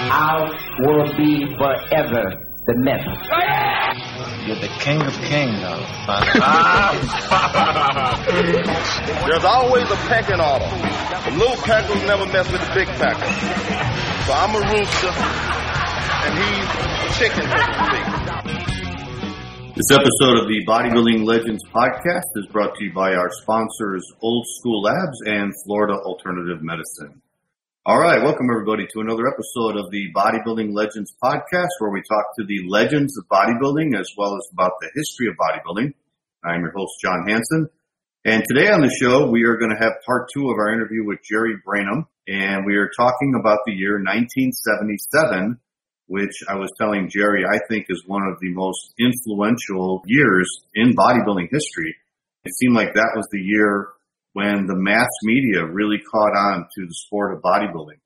I will be forever the myth. You're the king of kings, There's always a pecking order. The little peckers never mess with the big peckers. So I'm a rooster, and he's a chicken, so to speak. This episode of the Bodybuilding Legends podcast is brought to you by our sponsors, Old School Labs and Florida Alternative Medicine. All right, welcome everybody to another episode of the Bodybuilding Legends podcast, where we talk to the legends of bodybuilding as well as about the history of bodybuilding. I'm your host, John Hansen. And today on the show, we are going to have part 2 of our interview with Jerry Brainum. And we are talking about the year 1977, which I was telling Jerry I think is one of the most influential years in bodybuilding history. It seemed like that was the year when the mass media really caught on to the sport of bodybuilding.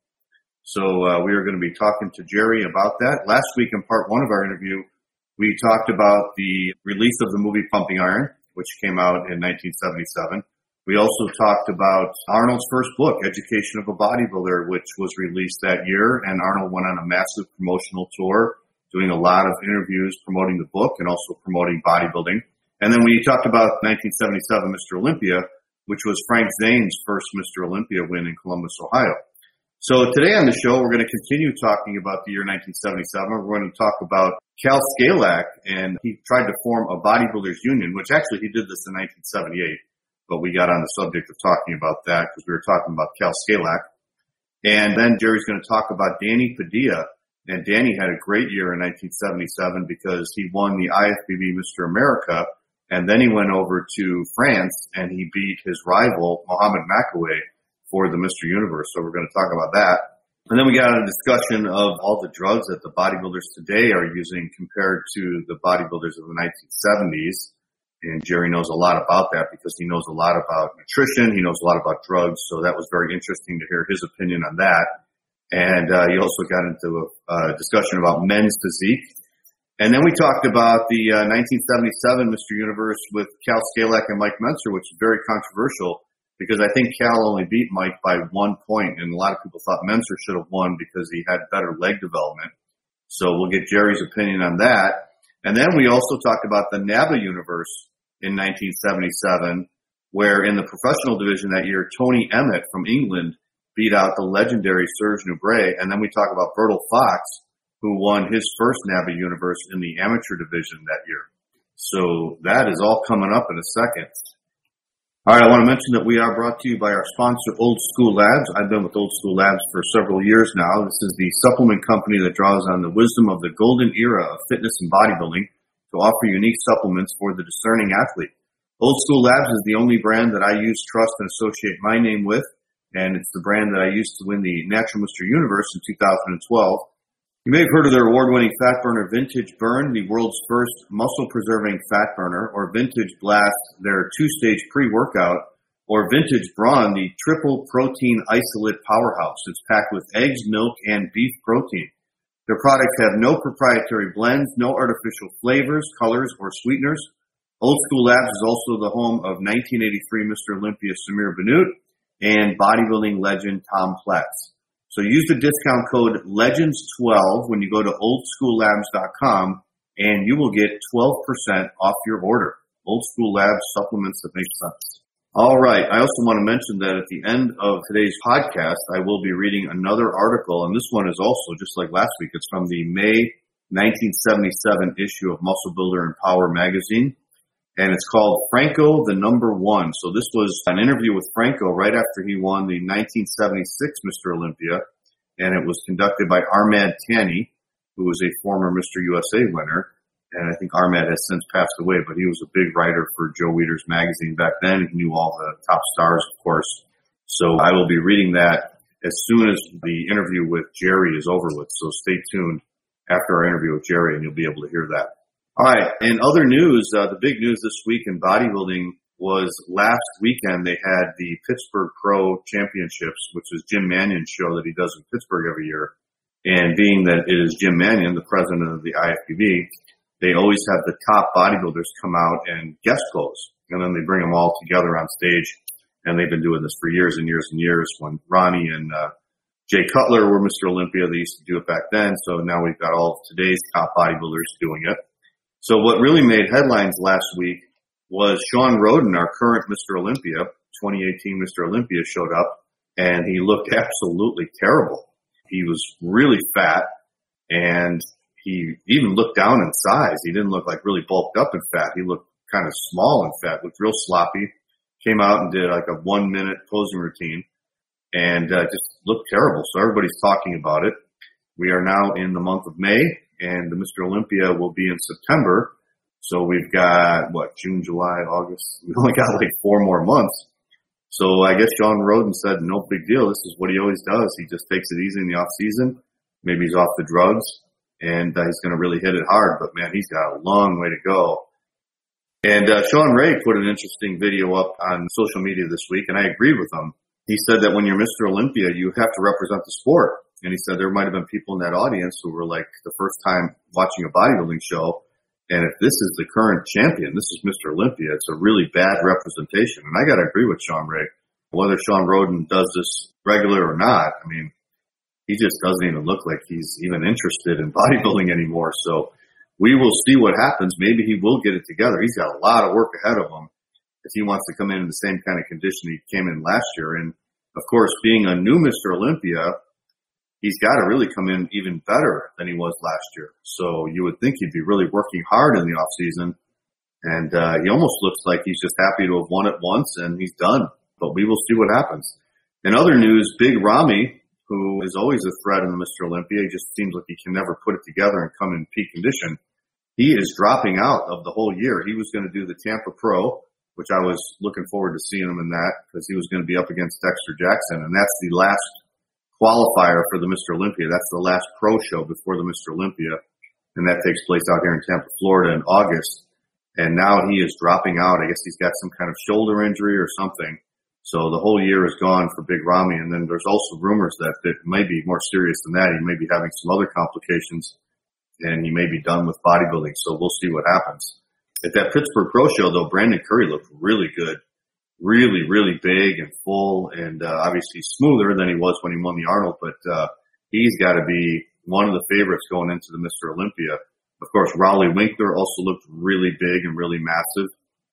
So we are going to be talking to Jerry about that. Last week in part 1 of our interview, we talked about the release of the movie Pumping Iron, which came out in 1977. We also talked about Arnold's first book, Education of a Bodybuilder, which was released that year, and Arnold went on a massive promotional tour, doing a lot of interviews promoting the book and also promoting bodybuilding. And then we talked about 1977 Mr. Olympia, which was Frank Zane's first Mr. Olympia win in Columbus, Ohio. So today on the show, we're going to continue talking about the year 1977. We're going to talk about Cal Scalak, and he tried to form a bodybuilders union, which actually he did this in 1978, but we got on the subject of talking about that because we were talking about Cal Scalak. And then Jerry's going to talk about Danny Padilla, and Danny had a great year in 1977 because he won the IFBB Mr. America. And then he went over to France and he beat his rival, Mohamed Makaway, for the Mr. Universe. So we're going to talk about that. And then we got a discussion of all the drugs that the bodybuilders today are using compared to the bodybuilders of the 1970s. And Jerry knows a lot about that because he knows a lot about nutrition. He knows a lot about drugs. So that was very interesting to hear his opinion on that. And he also got into a discussion about men's physique. And then we talked about the 1977 Mr. Universe with Cal Scalak and Mike Mentzer, which is very controversial because I think Cal only beat Mike by 1 point, and a lot of people thought Mentzer should have won because he had better leg development. So we'll get Jerry's opinion on that. And then we also talked about the NABBA Universe in 1977, where in the professional division that year, Tony Emmett from England beat out the legendary Serge Nubret. And then we talk about Bertil Fox, who won his first NABBA Universe in the amateur division that year. So that is all coming up in a second. All right, I want to mention that we are brought to you by our sponsor, Old School Labs. I've been with Old School Labs for several years now. This is the supplement company that draws on the wisdom of the golden era of fitness and bodybuilding to offer unique supplements for the discerning athlete. Old School Labs is the only brand that I use, trust, and associate my name with, and it's the brand that I used to win the Natural Mr. Universe in 2012. You may have heard of their award-winning Fat Burner Vintage Burn, the world's first muscle-preserving fat burner, or Vintage Blast, their 2-stage pre-workout, or Vintage Brawn, the triple protein isolate powerhouse. It's packed with eggs, milk, and beef protein. Their products have no proprietary blends, no artificial flavors, colors, or sweeteners. Old School Labs is also the home of 1983 Mr. Olympia Samir Bannout and bodybuilding legend Tom Platz. So use the discount code LEGENDS12 when you go to oldschoollabs.com and you will get 12% off your order. Old School Labs, supplements that make sense. All right. I also want to mention that at the end of today's podcast, I will be reading another article, and this one is also, just like last week, it's from the May 1977 issue of Muscle Builder and Power magazine. And it's called Franco the Number One. So this was an interview with Franco right after he won the 1976 Mr. Olympia. And it was conducted by Ahmad Tani, who was a former Mr. USA winner. And I think Ahmad has since passed away, but he was a big writer for Joe Weider's magazine back then. He knew all the top stars, of course. So I will be reading that as soon as the interview with Jerry is over with. So stay tuned after our interview with Jerry and you'll be able to hear that. All right. In other news, the big news this week in bodybuilding was last weekend they had the Pittsburgh Pro Championships, which is Jim Mannion's show that he does in Pittsburgh every year. And being that it is Jim Mannion, the president of the IFBB, they always have the top bodybuilders come out and guest pose. And then they bring them all together on stage. And they've been doing this for years and years and years. When Ronnie and Jay Cutler were Mr. Olympia. They used to do it back then. So now we've got all of today's top bodybuilders doing it. So what really made headlines last week was Shawn Rhoden, our current Mr. Olympia, 2018 Mr. Olympia, showed up, and he looked absolutely terrible. He was really fat, and he even looked down in size. He didn't look like really bulked up and fat. He looked kind of small and fat, looked real sloppy. Came out and did like a 1-minute posing routine, and just looked terrible. So everybody's talking about it. We are now in the month of May, and the Mr. Olympia will be in September. So we've got, June, July, August. We've only got like 4 more months. So I guess Shawn Rhoden said, no big deal. This is what he always does. He just takes it easy in the off season. Maybe he's off the drugs, and he's going to really hit it hard. But, man, he's got a long way to go. And Shawn Ray put an interesting video up on social media this week, and I agreed with him. He said that when you're Mr. Olympia, you have to represent the sport. And he said there might have been people in that audience who were like the first time watching a bodybuilding show. And if this is the current champion, this is Mr. Olympia, it's a really bad representation. And I got to agree with Shawn Ray. Whether Shawn Rhoden does this regular or not, I mean, he just doesn't even look like he's even interested in bodybuilding anymore. So we will see what happens. Maybe he will get it together. He's got a lot of work ahead of him if he wants to come in the same kind of condition he came in last year. And, of course, being a new Mr. Olympia, he's got to really come in even better than he was last year. So you would think he'd be really working hard in the off season. And he almost looks like he's just happy to have won it once and he's done. But we will see what happens. In other news, Big Ramy, who is always a threat in the Mr. Olympia, he just seems like he can never put it together and come in peak condition. He is dropping out of the whole year. He was going to do the Tampa Pro, which I was looking forward to seeing him in that because he was going to be up against Dexter Jackson. And that's the last qualifier for the Mr. Olympia. That's the last pro show before the Mr. Olympia. And that takes place out here in Tampa, Florida in August. And now he is dropping out. I guess he's got some kind of shoulder injury or something. So the whole year is gone for Big Ramy. And then there's also rumors that it may be more serious than that. He may be having some other complications and he may be done with bodybuilding. So we'll see what happens. At that Pittsburgh Pro Show, though, Brandon Curry looked really good. Really, really big and full and obviously smoother than he was when he won the Arnold. But he's got to be one of the favorites going into the Mr. Olympia. Of course, Raleigh Winkler also looked really big and really massive.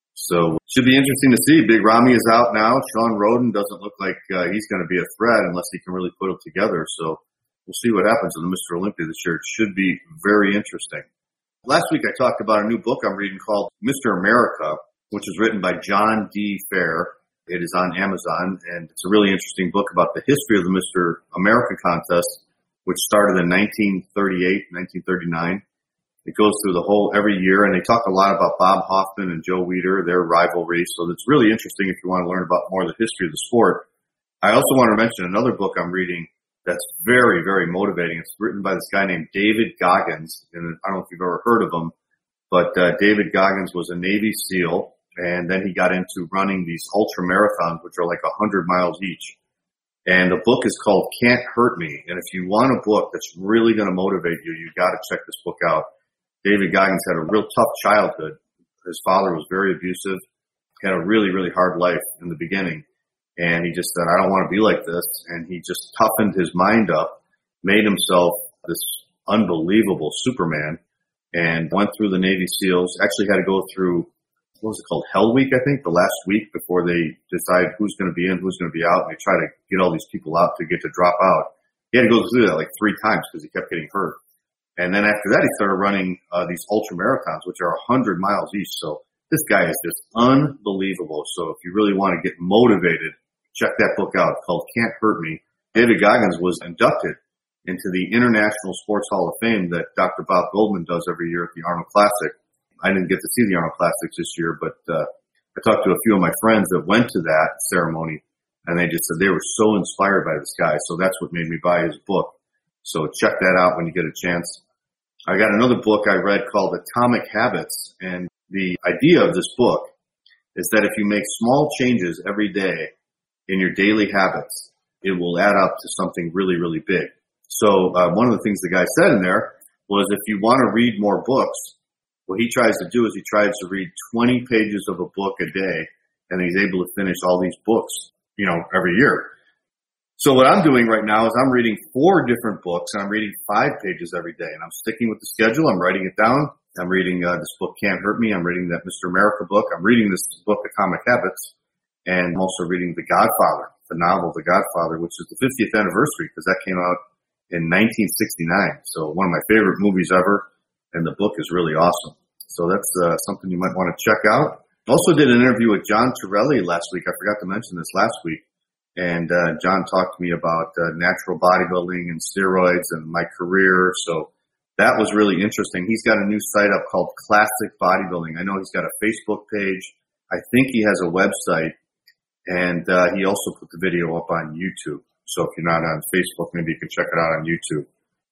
So it should be interesting to see. Big Ramy is out now. Shawn Rhoden doesn't look like he's going to be a threat unless he can really put it together. So we'll see what happens in the Mr. Olympia this year. It should be very interesting. Last week I talked about a new book I'm reading called Mr. America, which is written by John D. Fair. It is on Amazon, and it's a really interesting book about the history of the Mr. America contest, which started in 1938, 1939. It goes through the whole every year, and they talk a lot about Bob Hoffman and Joe Weider, their rivalry. So it's really interesting if you want to learn about more of the history of the sport. I also want to mention another book I'm reading that's very, very motivating. It's written by this guy named David Goggins, and I don't know if you've ever heard of him, but David Goggins was a Navy SEAL, and then he got into running these ultra marathons, which are like 100 miles each. And the book is called Can't Hurt Me. And if you want a book that's really going to motivate you, you got to check this book out. David Goggins had a real tough childhood. His father was very abusive, had a really, really hard life in the beginning. And he just said, I don't want to be like this. And he just toughened his mind up, made himself this unbelievable Superman, and went through the Navy SEALs. Actually had to go through, what was it called, Hell Week, I think, the last week before they decide who's going to be in, who's going to be out. And they try to get all these people out to get to drop out. He had to go through that like 3 times because he kept getting hurt. And then after that, he started running these ultra marathons, which are 100 miles each. So this guy is just unbelievable. So if you really want to get motivated, check that book out. It's called Can't Hurt Me. David Goggins was inducted into the International Sports Hall of Fame that Dr. Bob Goldman does every year at the Arnold Classic. I didn't get to see the Arnold Classics this year, but I talked to a few of my friends that went to that ceremony, and they just said they were so inspired by this guy. So that's what made me buy his book. So check that out when you get a chance. I got another book I read called Atomic Habits, and the idea of this book is that if you make small changes every day in your daily habits, it will add up to something really, really big. So one of the things the guy said in there was if you want to read more books, what he tries to do is he tries to read 20 pages of a book a day, and he's able to finish all these books, every year. So what I'm doing right now is I'm reading 4 different books, and I'm reading 5 pages every day. And I'm sticking with the schedule. I'm writing it down. I'm reading this book, Can't Hurt Me. I'm reading that Mr. America book. I'm reading this book, Atomic Habits. And I'm also reading The Godfather, the novel The Godfather, which is the 50th anniversary because that came out in 1969. So one of my favorite movies ever. And the book is really awesome. So that's something you might want to check out. I also did an interview with John Torelli last week. I forgot to mention this last week. And John talked to me about natural bodybuilding and steroids and my career. So that was really interesting. He's got a new site up called Classic Bodybuilding. I know he's got a Facebook page. I think he has a website. And he also put the video up on YouTube. So if you're not on Facebook, maybe you can check it out on YouTube.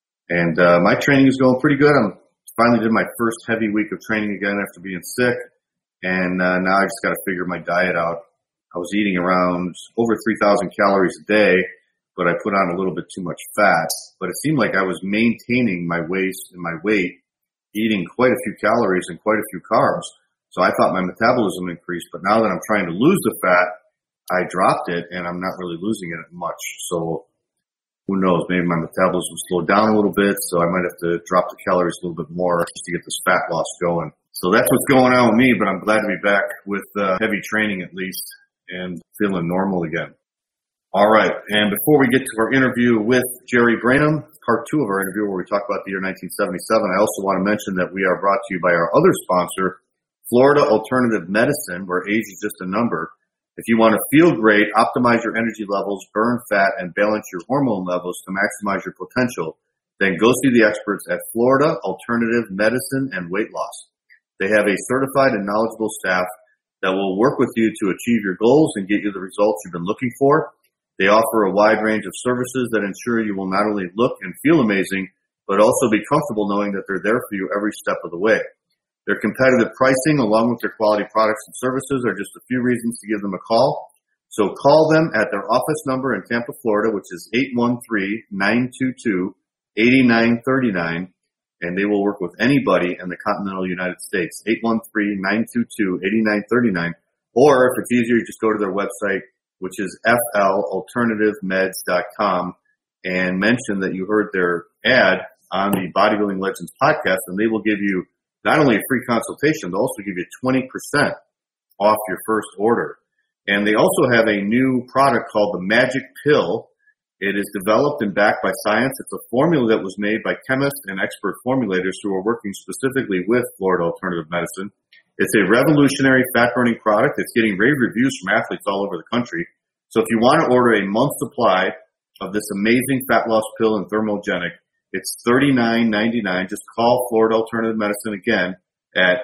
And my training is going pretty good. I finally did my first heavy week of training again after being sick. And now I just got to figure my diet out. I was eating around over 3,000 calories a day, but I put on a little bit too much fat. But it seemed like I was maintaining my waist and my weight, eating quite a few calories and quite a few carbs. So I thought my metabolism increased, but now that I'm trying to lose the fat, I dropped it and I'm not really losing it much. So who knows, maybe my metabolism slowed down a little bit, so I might have to drop the calories a little bit more just to get this fat loss going. So that's what's going on with me, but I'm glad to be back with heavy training at least and feeling normal again. All right, and before we get to our interview with Jerry Branham, part 2 of our interview where we talk about the year 1977, I also want to mention that we are brought to you by our other sponsor, Florida Alternative Medicine, where age is just a number. If you want to feel great, optimize your energy levels, burn fat, and balance your hormone levels to maximize your potential, then go see the experts at Florida Alternative Medicine and Weight Loss. They have a certified and knowledgeable staff that will work with you to achieve your goals and get you the results you've been looking for. They offer a wide range of services that ensure you will not only look and feel amazing, but also be comfortable knowing that they're there for you every step of the way. Their competitive pricing, along with their quality products and services, are just a few reasons to give them a call. So call them at their office number in Tampa, Florida, which is 813-922-8939, and they will work with anybody in the continental United States, 813-922-8939. Or if it's easier, you just go to their website, which is flalternativemeds.com, and mention that you heard their ad on the Bodybuilding Legends podcast, and they will give you not only a free consultation, they'll also give you 20% off your first order. And they also have a new product called the Magic Pill. It is developed and backed by science. It's a formula that was made by chemists and expert formulators who are working specifically with Florida Alternative Medicine. It's a revolutionary fat-burning product. It's getting rave reviews from athletes all over the country. So if you want to order a month's supply of this amazing fat loss pill and thermogenic, it's $39.99. Just call Florida Alternative Medicine again at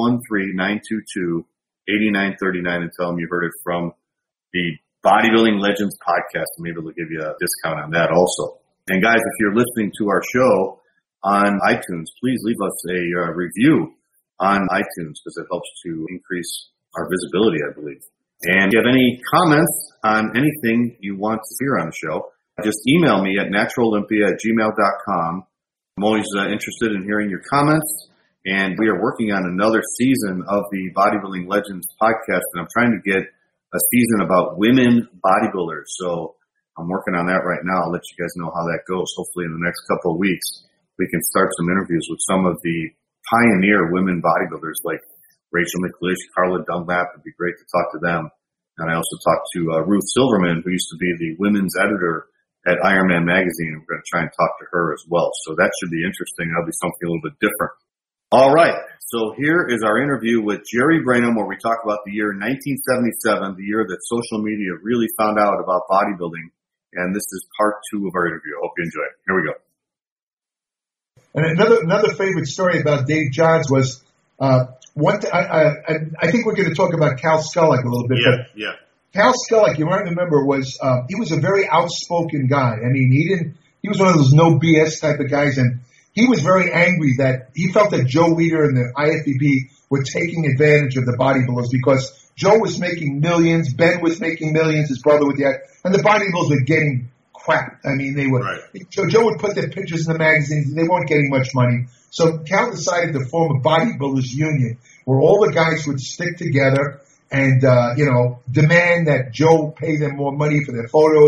813-922-8939 and tell them you heard it from the Bodybuilding Legends podcast. Maybe they'll give you a discount on that also. And guys, if you're listening to our show on iTunes, please leave us a review on iTunes because it helps to increase our visibility, I believe. And if you have any comments on anything you want to hear on the show, just email me at naturalolympia@gmail.com. I'm always interested in hearing your comments. And we are working on another season of the Bodybuilding Legends podcast, and I'm trying to get a season about women bodybuilders. So I'm working on that right now. I'll let you guys know how that goes. Hopefully in the next couple of weeks, we can start some interviews with some of the pioneer women bodybuilders like Rachel McLeish, Carla Dunlap. It'd be great to talk to them. And I also talked to Ruth Silverman, who used to be the women's editor at Ironman Magazine. We're going to try and talk to her as well. So that should be interesting. That'll be something a little bit different. All right. So here is our interview with Jerry Branham, where we talk about the year 1977, the year that social media really found out about bodybuilding. And this is part 2 of our interview. I hope you enjoy it. Here we go. And another favorite story about Dave Johns was I think we're going to talk about Cal Skullock a little bit. Yeah. Cal Skullock, you might remember, he was a very outspoken guy. I mean, he was one of those no BS type of guys, and he was very angry that he felt that Joe Weider and the IFBB were taking advantage of the bodybuilders because Joe was making millions, Ben was making millions, his brother with that, and the bodybuilders were getting crap. I mean, they were. Right. Joe would put their pictures in the magazines, and they weren't getting much money. So Cal decided to form a bodybuilders union where all the guys would stick together and, demand that Joe pay them more money for their photos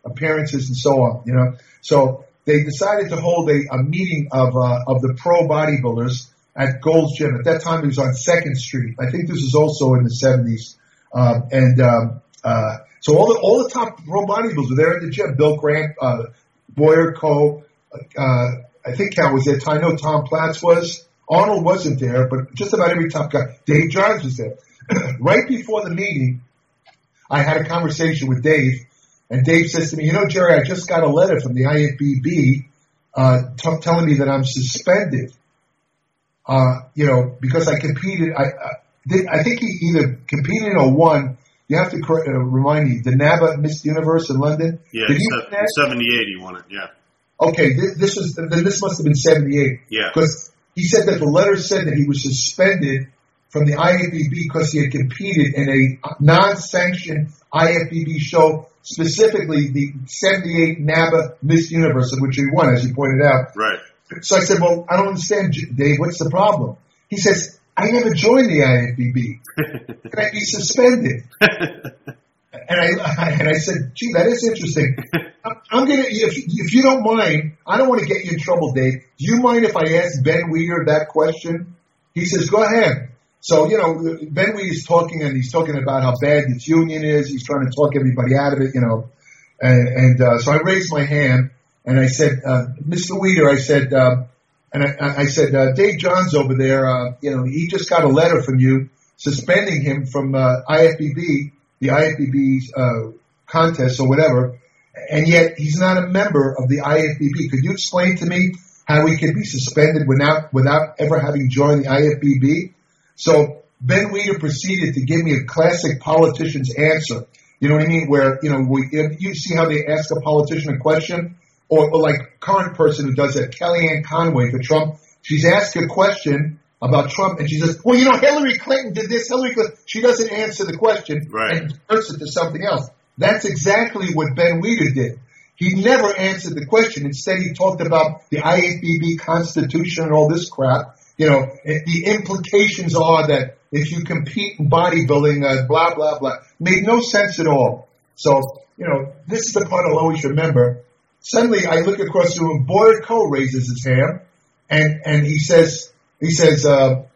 appearances and so on. So they decided to hold a meeting of the pro bodybuilders at Gold's Gym. At that time, it was on 2nd Street. I think this was also in the 70s. So all the top pro bodybuilders were there at the gym. Bill Grant, Boyer Coe, I think Cal was there. I know Tom Platz was. Arnold wasn't there, but just about every top guy. Dave Johns was there. Right before the meeting, I had a conversation with Dave, and Dave says to me, Jerry, I just got a letter from the IFBB telling me that I'm suspended, because I competed. I think he either competed or won. You have to remind me, the NABA Miss Universe in London? Yeah, Did he 78 he won it, yeah. Okay, this must have been 78. Yeah. Because he said that the letter said that he was suspended from the IFBB because he had competed in a non-sanctioned IFBB show, specifically the 78 NABA Miss Universe, of which he won, as you pointed out. Right. So I said, well, I don't understand, Dave, what's the problem? He says, I never joined the IFBB. Can I be suspended? And I said, gee, that is interesting. I'm gonna, if you don't mind, I don't want to get you in trouble, Dave. Do you mind if I ask Ben Weeder that question? He says, go ahead. So, Ben Weeder's talking, and he's talking about how bad this union is. He's trying to talk everybody out of it, so I raised my hand, and I said, Mr. Weeder, I said, I said, Dave Johns over there, he just got a letter from you suspending him from IFBB, the IFBB contest or whatever, and yet he's not a member of the IFBB. Could you explain to me how he could be suspended without ever having joined the IFBB? So Ben Weeder proceeded to give me a classic politician's answer. You know what I mean? Where, you see how they ask a politician a question? Or like current person who does that, Kellyanne Conway for Trump. She's asked a question about Trump, and she says, well, Hillary Clinton did this, she doesn't answer the question, right, and turns it to something else. That's exactly what Ben Weeder did. He never answered the question. Instead, he talked about the IFBB Constitution and all this crap. The implications are that if you compete in bodybuilding, blah, blah, blah. Made no sense at all. So, this is the part I'll always remember. Suddenly, I look across the room. Boyer Coe raises his hand, and he says to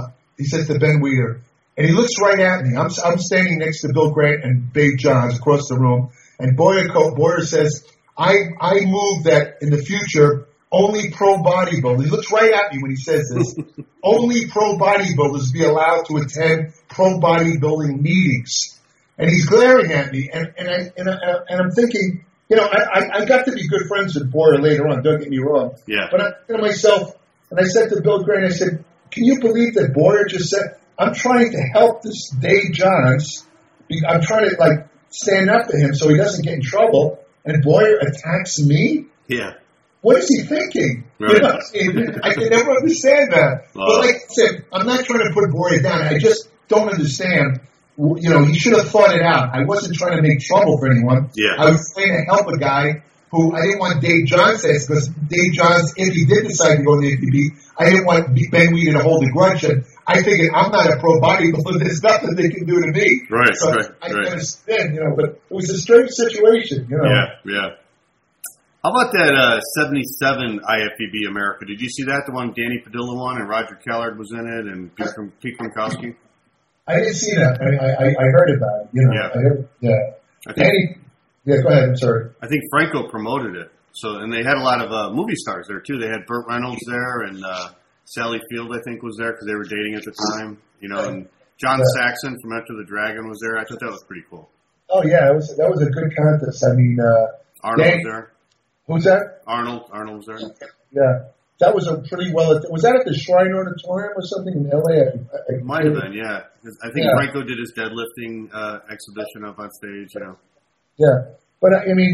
Ben Weeder, and he looks right at me. I'm standing next to Bill Grant and Dave Johns across the room, and Boyer says, I move that in the future only pro bodybuilders. He looks right at me when he says this. Only pro bodybuilders be allowed to attend pro bodybuilding meetings, and he's glaring at me, and I'm thinking. I got to be good friends with Boyer later on, don't get me wrong. Yeah. But I said to myself, and I said to Bill Grant, I said, can you believe that Boyer just said, I'm trying to help this Dave Johns. I'm trying to, stand up to him so he doesn't get in trouble, and Boyer attacks me? Yeah. What is he thinking? Right. I can never understand that. But like I said, I'm not trying to put Boyer down. I just don't understand. He should have thought it out. I wasn't trying to make trouble for anyone. Yeah. I was trying to help a guy who I didn't want Dave Johns to ask, because Dave Johns, if he did decide to go to the APB, I didn't want Ben Weeder to hold a grudge. And I figured I'm not a pro bodybuilder. There's nothing they can do to me. Right, so I can understand, but it was a strange situation, Yeah. How about that 77 IFBB America? Did you see that? The one Danny Padilla won, and Roger Kellard was in it, and Pete Gronkowski? I didn't see that. I heard about it. Yeah. I heard, Danny, go ahead. I'm sorry. I think Franco promoted it. And they had a lot of movie stars there too. They had Burt Reynolds there, and Sally Field, I think, was there because they were dating at the time. And John Saxon from Enter the Dragon was there. I thought that was pretty cool. Oh yeah, that was a good contest. I mean, Arnold was there. Who's that? Arnold was there. Yeah. That was a pretty was that at the Shrine Auditorium or something in L.A.? It might have been, yeah. I think Franco did his deadlifting exhibition up on stage, Yeah. But, I mean,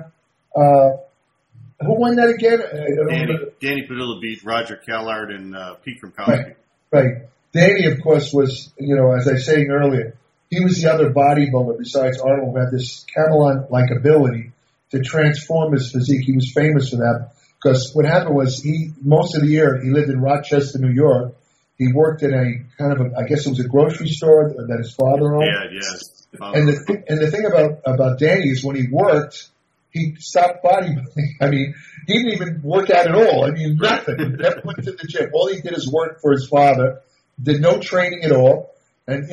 who won that again? Danny Padilla beat Roger Kellard and Pete Gronkowski. Right. Danny, of course, was, as I was saying earlier, he was the other bodybuilder besides Arnold who had this Camelot-like ability to transform his physique. He was famous for that. Because what happened was most of the year, he lived in Rochester, New York. He worked in a kind of I guess it was a grocery store that his father owned. Yeah, yes. And the thing about Danny is when he worked, he stopped bodybuilding. I mean, he didn't even work out at all. I mean, nothing. He never went to the gym. All he did is work for his father, did no training at all. And,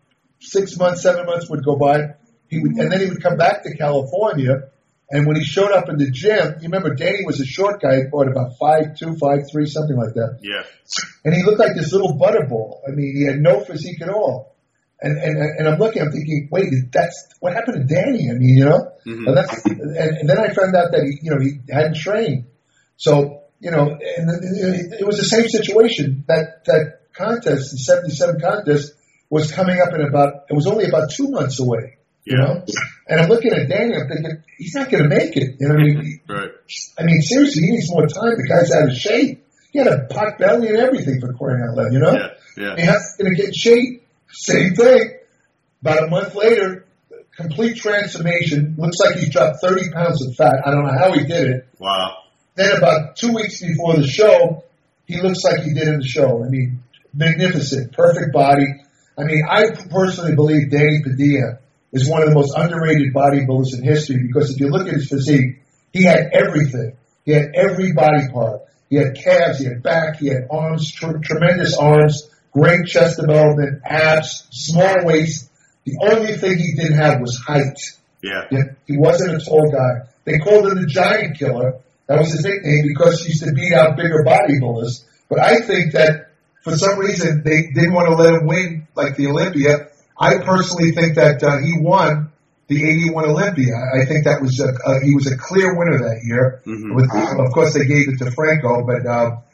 6 months, 7 months would go by. And then he would come back to California. And when he showed up in the gym, you remember Danny was a short guy, about 5'2", 5'3", something like that. Yeah. And he looked like this little butterball. I mean, he had no physique at all. And I'm looking, I'm thinking, wait, that's what happened to Danny? I mean, Mm-hmm. And then I found out that he hadn't trained. So, and it was the same situation. That contest, the 77 contest, was coming up it was only about 2 months away. Yeah. And I'm looking at Danny, I'm thinking, he's not going to make it. Right. I mean, seriously, he needs more time. The guy's out of shape. He had a pot belly and everything, for crying out loud, Yeah. He's going to get in shape. Same thing. About a month later, complete transformation. Looks like he's dropped 30 pounds of fat. I don't know how he did it. Wow. Then about 2 weeks before the show, he looks like he did in the show. I mean, magnificent, perfect body. I mean, I personally believe Danny Padilla is one of the most underrated bodybuilders in history because if you look at his physique, he had everything. He had every body part. He had calves, he had back, he had arms, tremendous arms, great chest development, abs, small waist. The only thing he didn't have was height. Yeah. He wasn't a tall guy. They called him the Giant Killer. That was his nickname because he used to beat out bigger bodybuilders. But I think that for some reason they didn't want to let him win like the Olympia. I personally think that he won the 81 Olympia. I think that was he was a clear winner that year. Mm-hmm. Of course, they gave it to Franco, but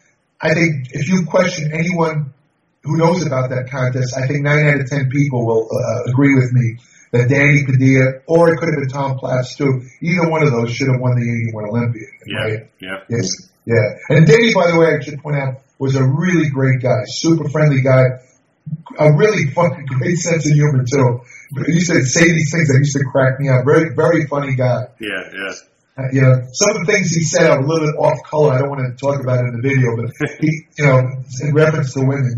I think if you question anyone who knows about that contest, I think 9 out of 10 people will agree with me that Danny Padilla, or it could have been Tom Platz too, either one of those should have won the 81 Olympia. Yeah, right? yeah. Yes, yeah. And Danny, by the way, I should point out, was a really great guy, super friendly guy, a really fucking great sense of humor too. He used to say these things that used to crack me up. Very, very funny guy. Yeah. Some of the things he said are a little bit off color. I don't want to talk about it in the video, but he, in reference to women,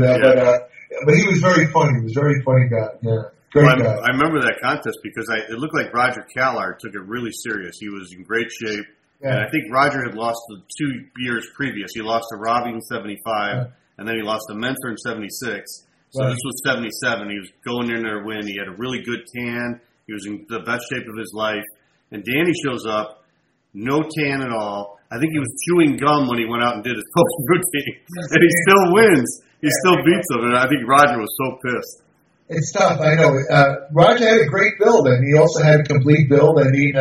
but he was very funny. He was a very funny guy. Yeah. Great guy. I remember that contest because it looked like Roger Callard took it really serious. He was in great shape. Yeah. And I think Roger had lost the 2 years previous. He lost to Robbie in 75, and then he lost to Mentor in 76. So this was 77. He was going in there to win. He had a really good tan. He was in the best shape of his life. And Danny shows up, no tan at all. I think he was chewing gum when he went out and did his post routine. And he still wins. He still beats him. And I think Roger was so pissed. It's tough, I know. Roger had a great build, and he also had a complete build. I mean,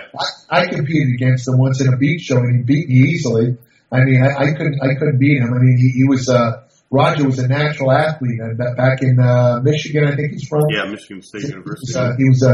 I competed against him once in a beach show, and he beat me easily. I mean, I couldn't beat him. I mean, he was Roger was a natural athlete, and back in Michigan, I think he's from. Yeah, Michigan State University. He was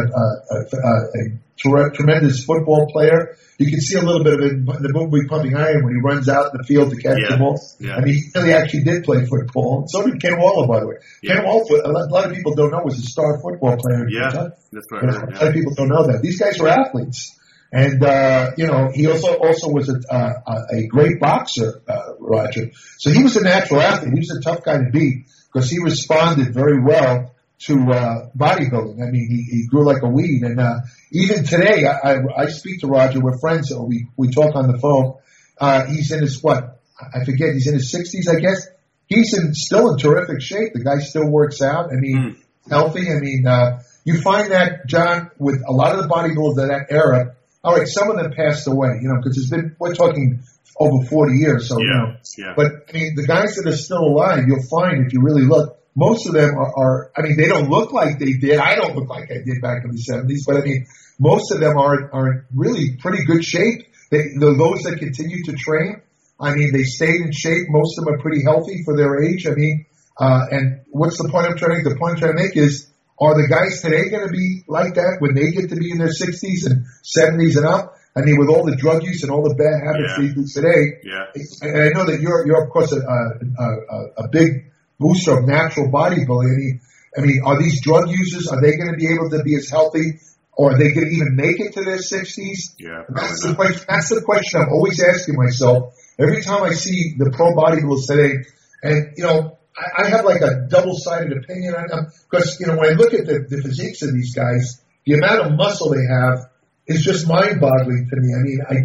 a tremendous football player. You can see a little bit of it in the movie Pumping Iron when he runs out in the field to catch the ball. Yeah. I mean, he really actually did play football. So did Ken Waller, by the way. Yeah. Ken Waller, a lot of people don't know, was a star football player. Yeah, that's right. A lot of people don't know that. These guys were athletes. And, he also was a great boxer, Roger. So he was a natural athlete. He was a tough guy to beat because he responded very well to bodybuilding. I mean, he grew like a weed. And even today, I speak to Roger. We're friends. So we talk on the phone. He's in his, I forget, he's in his 60s, I guess. He's still in terrific shape. The guy still works out. I mean, healthy. I mean, you find that, John, with a lot of the bodybuilders of that era. All right, some of them passed away, because we're talking over 40 years. So, But, I mean, the guys that are still alive, you'll find, if you really look, most of them are I mean, they don't look like they did. I don't look like I did back in the 70s, but I mean, most of them are in really pretty good shape. Those that continue to train, I mean, they stayed in shape. Most of them are pretty healthy for their age. I mean, and what's the point I'm trying to make is, are the guys today going to be like that when they get to be in their 60s and 70s and up? I mean, with all the drug use and all the bad habits they do today. Yeah. And I know that you're of course a big booster of natural bodybuilding. I mean, are these drug users, are they going to be able to be as healthy, or are they going to even make it to their 60s? Yeah. That's the question I'm always asking myself every time I see the pro bodybuilders today. And I have like a double-sided opinion on them because, when I look at the physiques of these guys, the amount of muscle they have is just mind-boggling to me.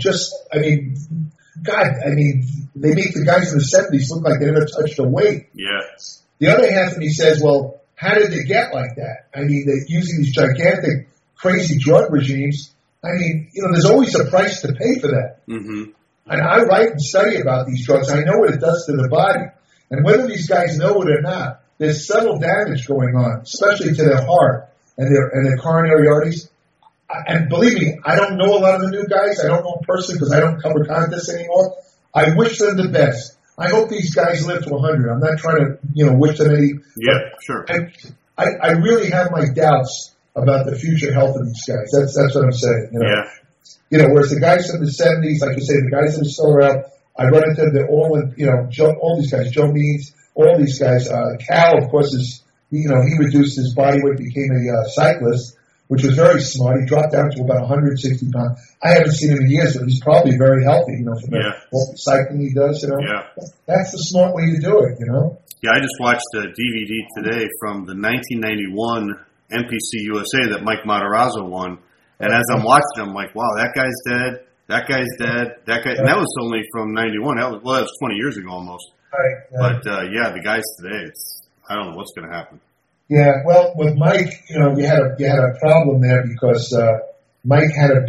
God, they make the guys in the 70s look like they never touched a weight. Yeah. The other half of me says, well, how did they get like that? They're using these gigantic, crazy drug regimes. There's always a price to pay for that. Mm-hmm. And I write and study about these drugs. I know what it does to the body. And whether these guys know it or not, there's subtle damage going on, especially to their heart and their coronary arteries. And believe me, I don't know a lot of the new guys. I don't know them personally because I don't cover contests anymore. I wish them the best. I hope these guys live to 100. I'm not trying to, wish them any. Yeah, sure. I really have my doubts about the future health of these guys. That's what I'm saying. Yeah. Whereas the guys in the 70s, like you say, the guys that are still around, I run into them all these guys, Joe Means, all these guys. Cal, of course, he reduced his body weight, became a cyclist, which was very smart. He dropped down to about 160 pounds. I haven't seen him in years, but he's probably very healthy, from the cycling he does, Yeah. That's the smart way to do it, Yeah, I just watched a DVD today from the 1991 NPC USA that Mike Matarazzo won. And as I'm watching, I'm like, wow, that guy's dead. That guy's dead. That guy, and that was only from 91. That was 20 years ago almost. Right. But, the guys today, I don't know what's going to happen. Yeah, well, with Mike, you had a problem there because Mike had a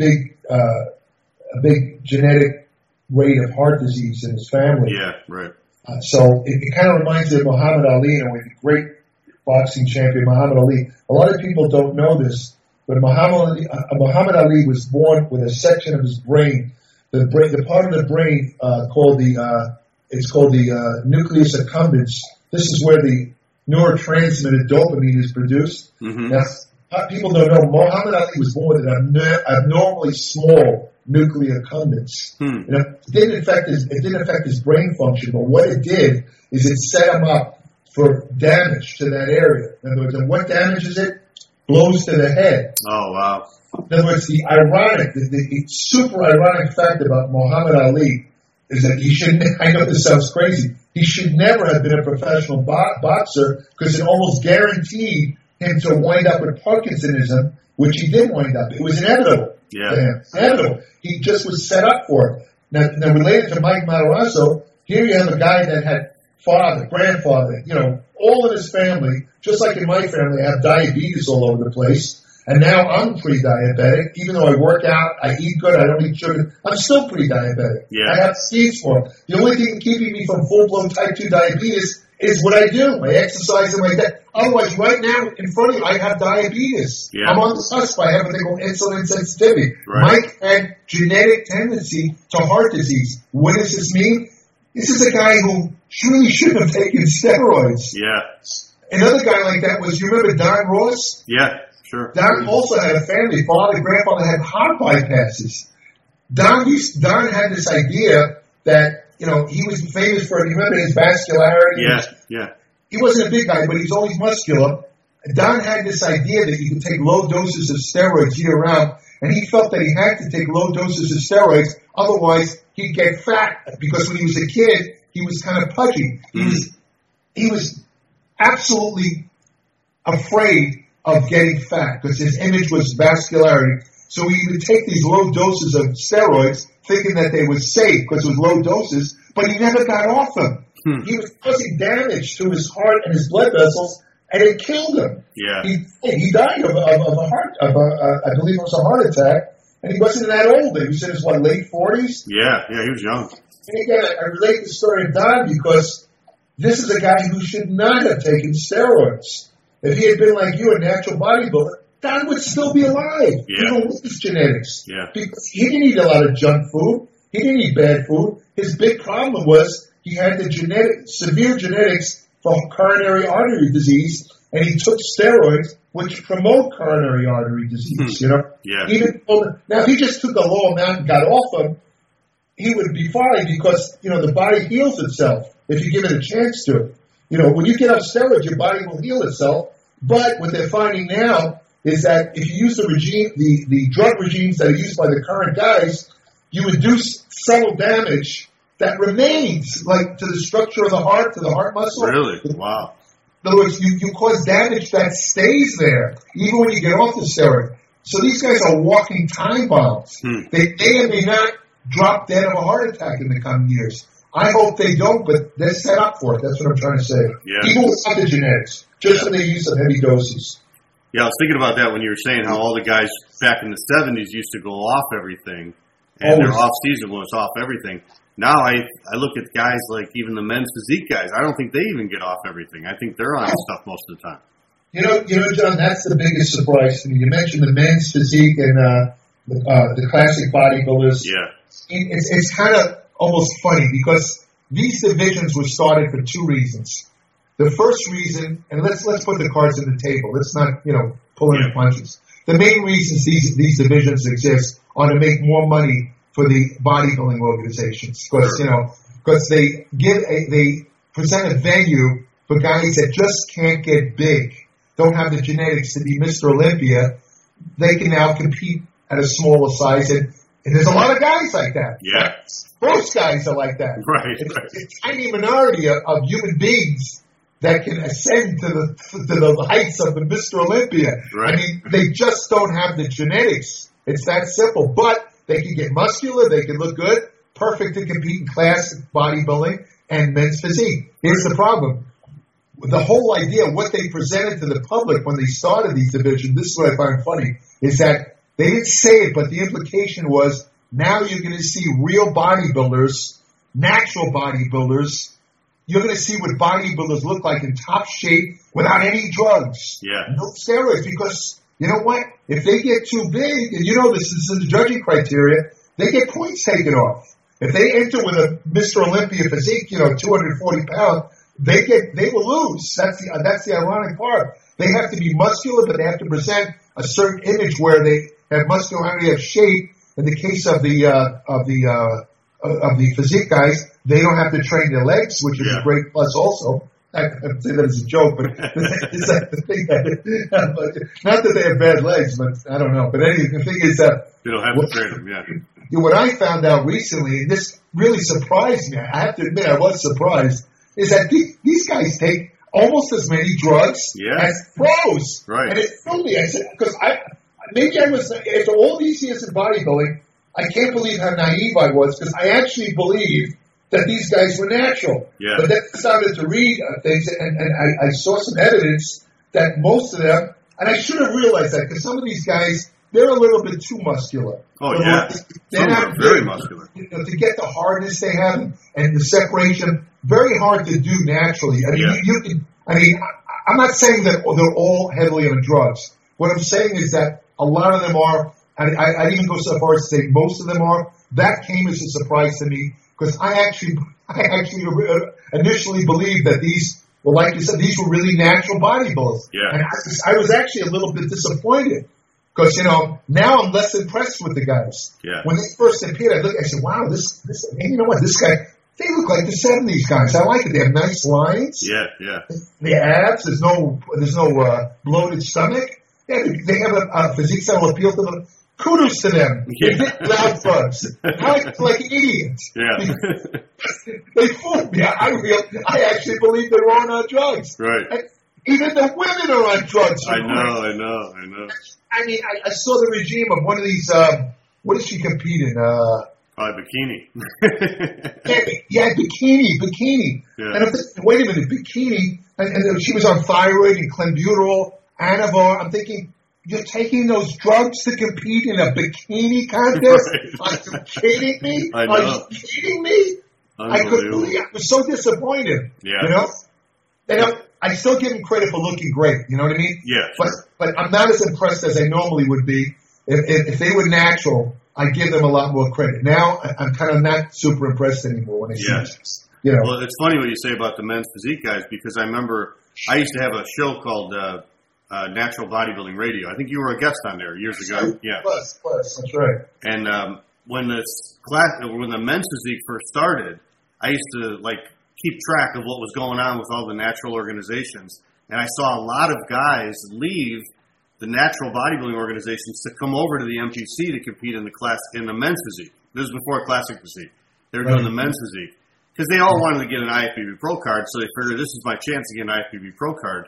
big genetic rate of heart disease in his family. Yeah, right. So it kind of reminds me of Muhammad Ali, a great boxing champion, Muhammad Ali. A lot of people don't know this, but Muhammad Ali was born with a section of his brain, the part of the brain called the nucleus accumbens. This is where the neurotransmitter dopamine is produced. Mm-hmm. Now, people don't know Muhammad Ali was born with an abnormally small nuclear accumbens. It didn't affect his brain function, but what it did is it set him up for damage to that area. In other words, and what damages it? Blows to the head. Oh, wow. In other words, the super ironic fact about Muhammad Ali is that I know this sounds crazy, he should never have been a professional boxer because it almost guaranteed him to wind up with Parkinsonism, which he did wind up. It was inevitable. Yeah. Inevitable. He just was set up for it. Now related to Mike Matarazzo, here you have a guy that had father, grandfather, all in his family, just like in my family, I have diabetes all over the place. And now I'm pre-diabetic. Even though I work out, I eat good, I don't eat sugar, I'm still pre-diabetic. Yeah. I have seeds for it. The only thing keeping me from full-blown type 2 diabetes is what I do. I exercise and like that. Otherwise, right now, in front of you, I have diabetes. Yeah. I'm on the cusp. I have a thing called insulin sensitivity. Right. Mike had genetic tendency to heart disease. What does this mean? This is a guy who really shouldn't have taken steroids. Yeah. Another guy like that was, you remember Don Ross? Yeah. Sure. Don also had a family. Father, grandfather had heart bypasses. Don had this idea that, he was famous for, you remember his vascularity? Yeah. He wasn't a big guy, but he was always muscular. Don had this idea that you could take low doses of steroids year round, and he felt that he had to take low doses of steroids, otherwise he'd get fat, because when he was a kid, he was kind of pudgy. He was absolutely afraid of getting fat because his image was vascularity. So he would take these low doses of steroids thinking that they were safe because it was low doses, but he never got off them. He was causing damage to his heart and his blood vessels, and it killed him. Yeah. He died of I believe it was a heart attack, and he wasn't that old. He was in his, late 40s? Yeah, he was young. And again, I relate the story of Don because this is a guy who should not have taken steroids. If he had been like you, a natural bodybuilder, Don would still be alive, even with his genetics. Yeah. Because he didn't eat a lot of junk food. He didn't eat bad food. His big problem was he had the severe genetics for coronary artery disease, and he took steroids, which promote coronary artery disease, Yeah. Now, if he just took a low amount and got off them, he would be fine because, the body heals itself if you give it a chance to. When you get off steroids, your body will heal itself. But what they're finding now is that if you use the drug regimes that are used by the current guys, you induce subtle damage that remains, like to the structure of the heart, to the heart muscle. Really? Wow. In other words, you cause damage that stays there, even when you get off the steroid. So these guys are walking time bombs. They may not drop dead of a heart attack in the coming years. I hope they don't, but they're set up for it. That's what I'm trying to say. Yeah. People without the genetics, just from the use of heavy doses. Yeah, I was thinking about that when you were saying how all the guys back in the 70s used to go off everything, and their off-season was off everything. Now I look at guys like even the men's physique guys. I don't think they even get off everything. I think they're on stuff most of the time. You know, John, that's the biggest surprise to me. You mentioned the men's physique and the classic bodybuilders. Yeah. It's kind of almost funny because these divisions were started for two reasons. The first reason, and let's put the cards on the table. Let's not, pull any punches. The main reasons these divisions exist are to make more money for the bodybuilding organizations, because they present a venue for guys that just can't get big, don't have the genetics to be Mr. Olympia. They can now compete at a smaller size, and there's a lot of guys like that. Yeah, most guys are like that. Right. It's a tiny minority of human beings that can ascend to the heights of the Mr. Olympia. Right. I mean, they just don't have the genetics. It's that simple. But they can get muscular. They can look good. Perfect to compete in classic bodybuilding and men's physique. Here's the problem. The whole idea, what they presented to the public when they started these divisions, this is what I find funny, is that they didn't say it, but the implication was now you're going to see real bodybuilders, natural bodybuilders. You're going to see what bodybuilders look like in top shape without any drugs. Yeah. No steroids, because you know what? If they get too big, and this is in the judging criteria, they get points taken off. If they enter with a Mr. Olympia physique, 240 pounds, they will lose. That's the ironic part. They have to be muscular, but they have to present a certain image where they have muscularity of shape. In the case of the physique guys, they don't have to train their legs, which is a great plus also. I say that as a joke, but it's like the thing not that they have bad legs, but I don't know. But anyway, the thing is that you don't have to train them, what I found out recently, and this really surprised me, I have to admit I was surprised, is that these guys take almost as many drugs as pros. Right. And it threw me. I said, because I was, after all these years in bodybuilding, I can't believe how naive I was, because I actually believed that these guys were natural. Yeah. But then I started to read things, and I saw some evidence that most of them, and I should have realized that, because some of these guys, they're a little bit too muscular. Oh, yeah. They're not very muscular. To get the hardness they have and the separation, very hard to do naturally. I mean, I'm not saying that they're all heavily on drugs. What I'm saying is that a lot of them are, I'd even go so far as to say most of them are. That came as a surprise to me, because I actually initially believed that these, well, like you said, these were really natural bodybuilders. Yeah. And I was actually a little bit disappointed, because, now I'm less impressed with the guys. Yeah. When they first appeared, I said, wow, this, and you know what, this guy, they look like the 70s guys. I like it. They have nice lines. Yeah. The abs, there's no bloated stomach. They have a physique that will appeal to them. Kudos to them. Yeah. They did without drugs. Like idiots. Yeah. They fooled me. I actually believe they were on drugs. Right. And even the women are on drugs. I know. I mean, I saw the regime of one of these, what did she compete in? Bikini. Bikini. Yeah. And I'm thinking, wait a minute, bikini, and she was on thyroid and clenbuterol, Anavar. I'm thinking, you're taking those drugs to compete in a bikini contest? Right. Are you kidding me? I know. Are you kidding me? I couldn't believe it. I was so disappointed. Yeah. And I still give them credit for looking great. You know what I mean? Yeah. But I'm not as impressed as I normally would be. If they were natural, I give them a lot more credit. Now I'm kind of not super impressed anymore when I see this. Well, it's funny what you say about the men's physique guys, because I remember I used to have a show called Natural Bodybuilding Radio. I think you were a guest on there years ago. Yeah. Plus, that's right. And when the men's physique first started, I used to keep track of what was going on with all the natural organizations, and I saw a lot of guys leave the natural bodybuilding organizations to come over to the MPC to compete in the men's physique. This was before classic physique. They were doing the men's physique because they all wanted to get an IFBB Pro card, so they figured this is my chance to get an IFBB Pro card.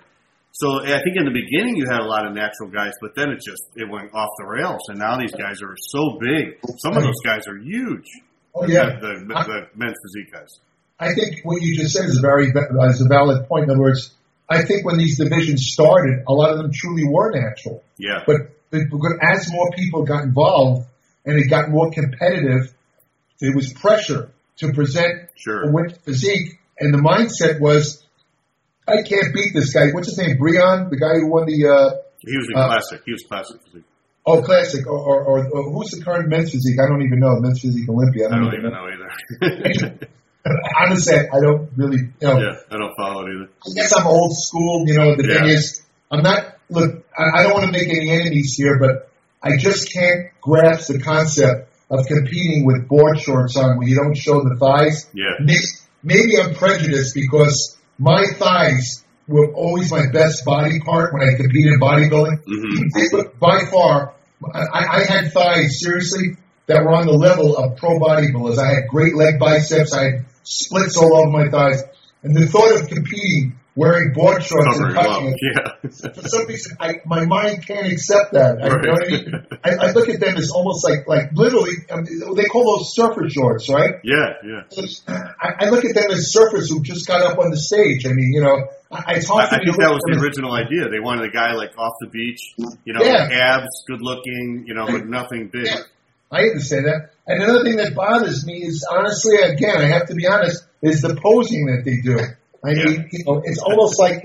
So I think in the beginning you had a lot of natural guys, but then it went off the rails, and now these guys are so big. Some of those guys are huge. Oh yeah, the men's physique guys. I think what you just said is a valid point. In other words, I think when these divisions started, a lot of them truly were natural. Yeah. But as more people got involved and it got more competitive, there was pressure to present a winning physique, and the mindset was, I can't beat this guy. What's his name? Breon, the guy who won the... he was in classic. He was classic physique. Oh, classic. Or who's the current men's physique? I don't even know. Men's physique Olympia. I don't even know either. Honestly, I don't really... Yeah, I don't follow it either. I guess I'm old school. The thing is, I'm not... Look, I don't want to make any enemies here, but I just can't grasp the concept of competing with board shorts on when you don't show the thighs. Yeah. Maybe I'm prejudiced because my thighs were always my best body part when I competed in bodybuilding. Mm-hmm. By far, I had thighs, seriously, that were on the level of pro bodybuilders. I had great leg biceps. I had splits all over my thighs. And the thought of competing wearing board shorts and touching it, for some reason, my mind can't accept that. Right. You know what I mean? I look at them as almost like literally, they call those surfer shorts, right? Yeah. I look at them as surfers who just got up on the stage. I mean, it's hard I think that was the original idea. They wanted a guy like off the beach, abs, good looking, but nothing big. Yeah. I understand that. And another thing that bothers me is, honestly, again, I have to be honest, is the posing that they do. I mean, it's almost like,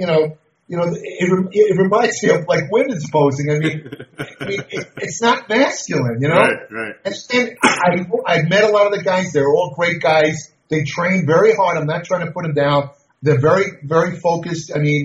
it reminds me of like women's posing. I mean, it's not masculine, Right. And I've met a lot of the guys. They're all great guys. They train very hard. I'm not trying to put them down. They're very, very focused. I mean,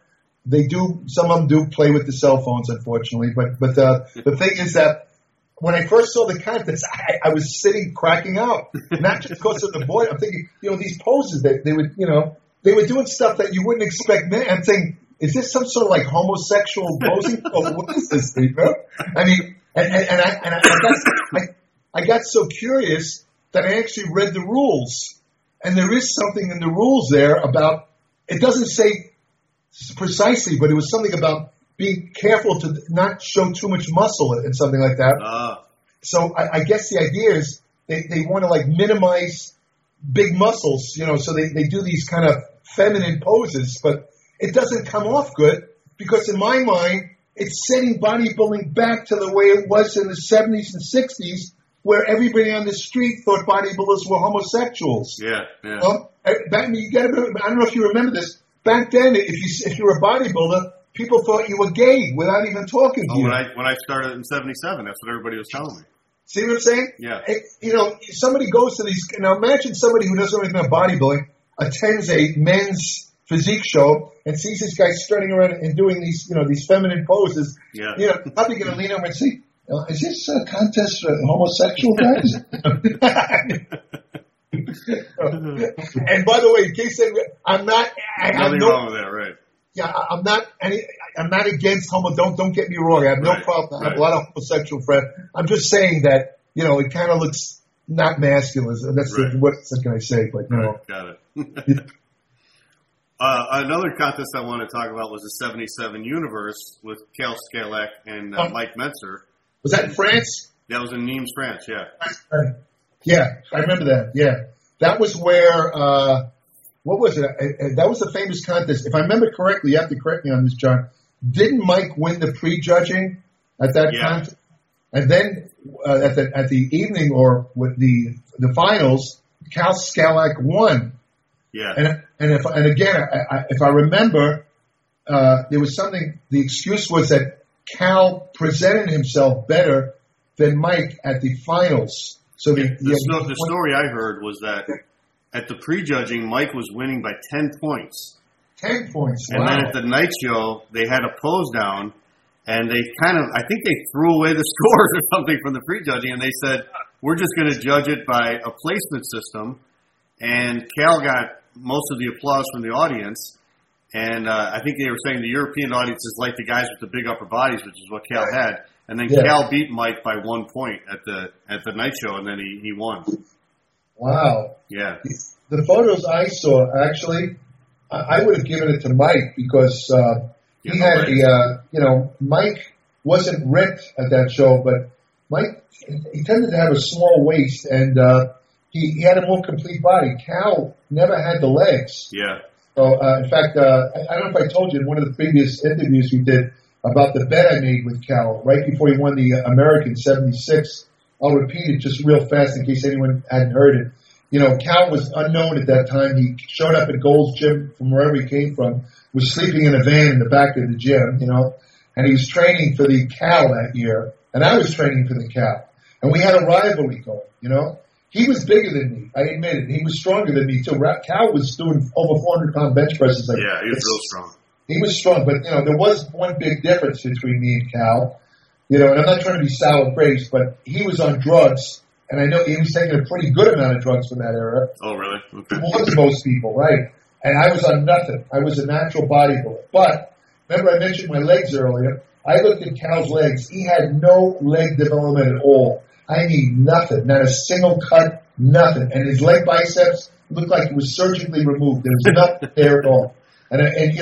some of them do play with the cell phones, unfortunately. But the thing is that when I first saw the contest, I was sitting cracking up, not just because of the boy. I'm thinking, these poses that they would, they were doing stuff that you wouldn't expect. Man, I'm thinking, is this some sort of like homosexual posing? Or what is this thing, bro? I mean, I got so curious that I actually read the rules, and there is something in the rules there about. It doesn't say precisely, but it was something about being careful to not show too much muscle and something like that. So I guess the idea is they want to like minimize big muscles, so they do these kind of feminine poses, but it doesn't come off good because in my mind, it's setting bodybuilding back to the way it was in the 70s and 60s where everybody on the street thought bodybuilders were homosexuals. Yeah. You gotta remember, I don't know if you remember this. Back then, if you were a bodybuilder, people thought you were gay without even talking to you. When I started in 77, that's what everybody was telling me. See what I'm saying? Yeah. Somebody goes to these. Now imagine somebody who doesn't know anything about bodybuilding attends a men's physique show and sees this guy strutting around and doing these feminine poses. Yeah. Probably going to lean over and say, "Is this a contest for homosexual guys?" And by the way, in case I'm not. Nothing wrong with that, right? Yeah, I'm not against homo. Don't get me wrong. I have no problem. I have a lot of homosexual friends. I'm just saying that it kind of looks not masculine. That's what can I say? But got it. Another contest I want to talk about was the 77 Universe with Cal Skalak and Mike Mentzer. Was that in France? That was in Nimes, France. Yeah. Yeah, I remember that. Yeah, that was where. What was it? That was a famous contest. If I remember correctly, you have to correct me on this, John. Didn't Mike win the pre-judging at that contest? And then at the evening or with the finals, Cal Skalak won. Yeah. And if I remember, there was something. The excuse was that Cal presented himself better than Mike at the finals. So the story I heard was that. At the prejudging, Mike was winning by 10 points. 10 points, wow. And then at the night show, they had a pose down, and I think they threw away the scores or something from the prejudging, and they said, we're just going to judge it by a placement system. And Cal got most of the applause from the audience, and I think they were saying the European audiences like the guys with the big upper bodies, which is what Cal had. And then Cal beat Mike by 1 point at the night show, and then he won. Wow. Yeah. The photos I saw, actually, I would have given it to Mike because He had Mike wasn't ripped at that show, but Mike, he tended to have a small waist, and he had a more complete body. Cal never had the legs. Yeah. So, in fact, I don't know if I told you in one of the previous interviews we did about the bet I made with Cal right before he won the American 76. I'll repeat it just real fast in case anyone hadn't heard it. You know, Cal was unknown at that time. He showed up at Gold's Gym from wherever he came from, was sleeping in a van in the back of the gym, and he was training for the Cal that year, and I was training for the Cal. And we had a rivalry going, He was bigger than me, I admit it. He was stronger than me, too. Cal was doing over 400-pound bench presses. Yeah, he was real strong. He was strong, but, there was one big difference between me and Cal. And I'm not trying to be sour grapes, but he was on drugs, and I know he was taking a pretty good amount of drugs from that era. Oh, really? Okay. More than most people, right? And I was on nothing. I was a natural bodybuilder. But, remember I mentioned my legs earlier? I looked at Cal's legs. He had no leg development at all. I mean, nothing. Not a single cut, nothing. And his leg biceps looked like it was surgically removed. There was nothing there at all. And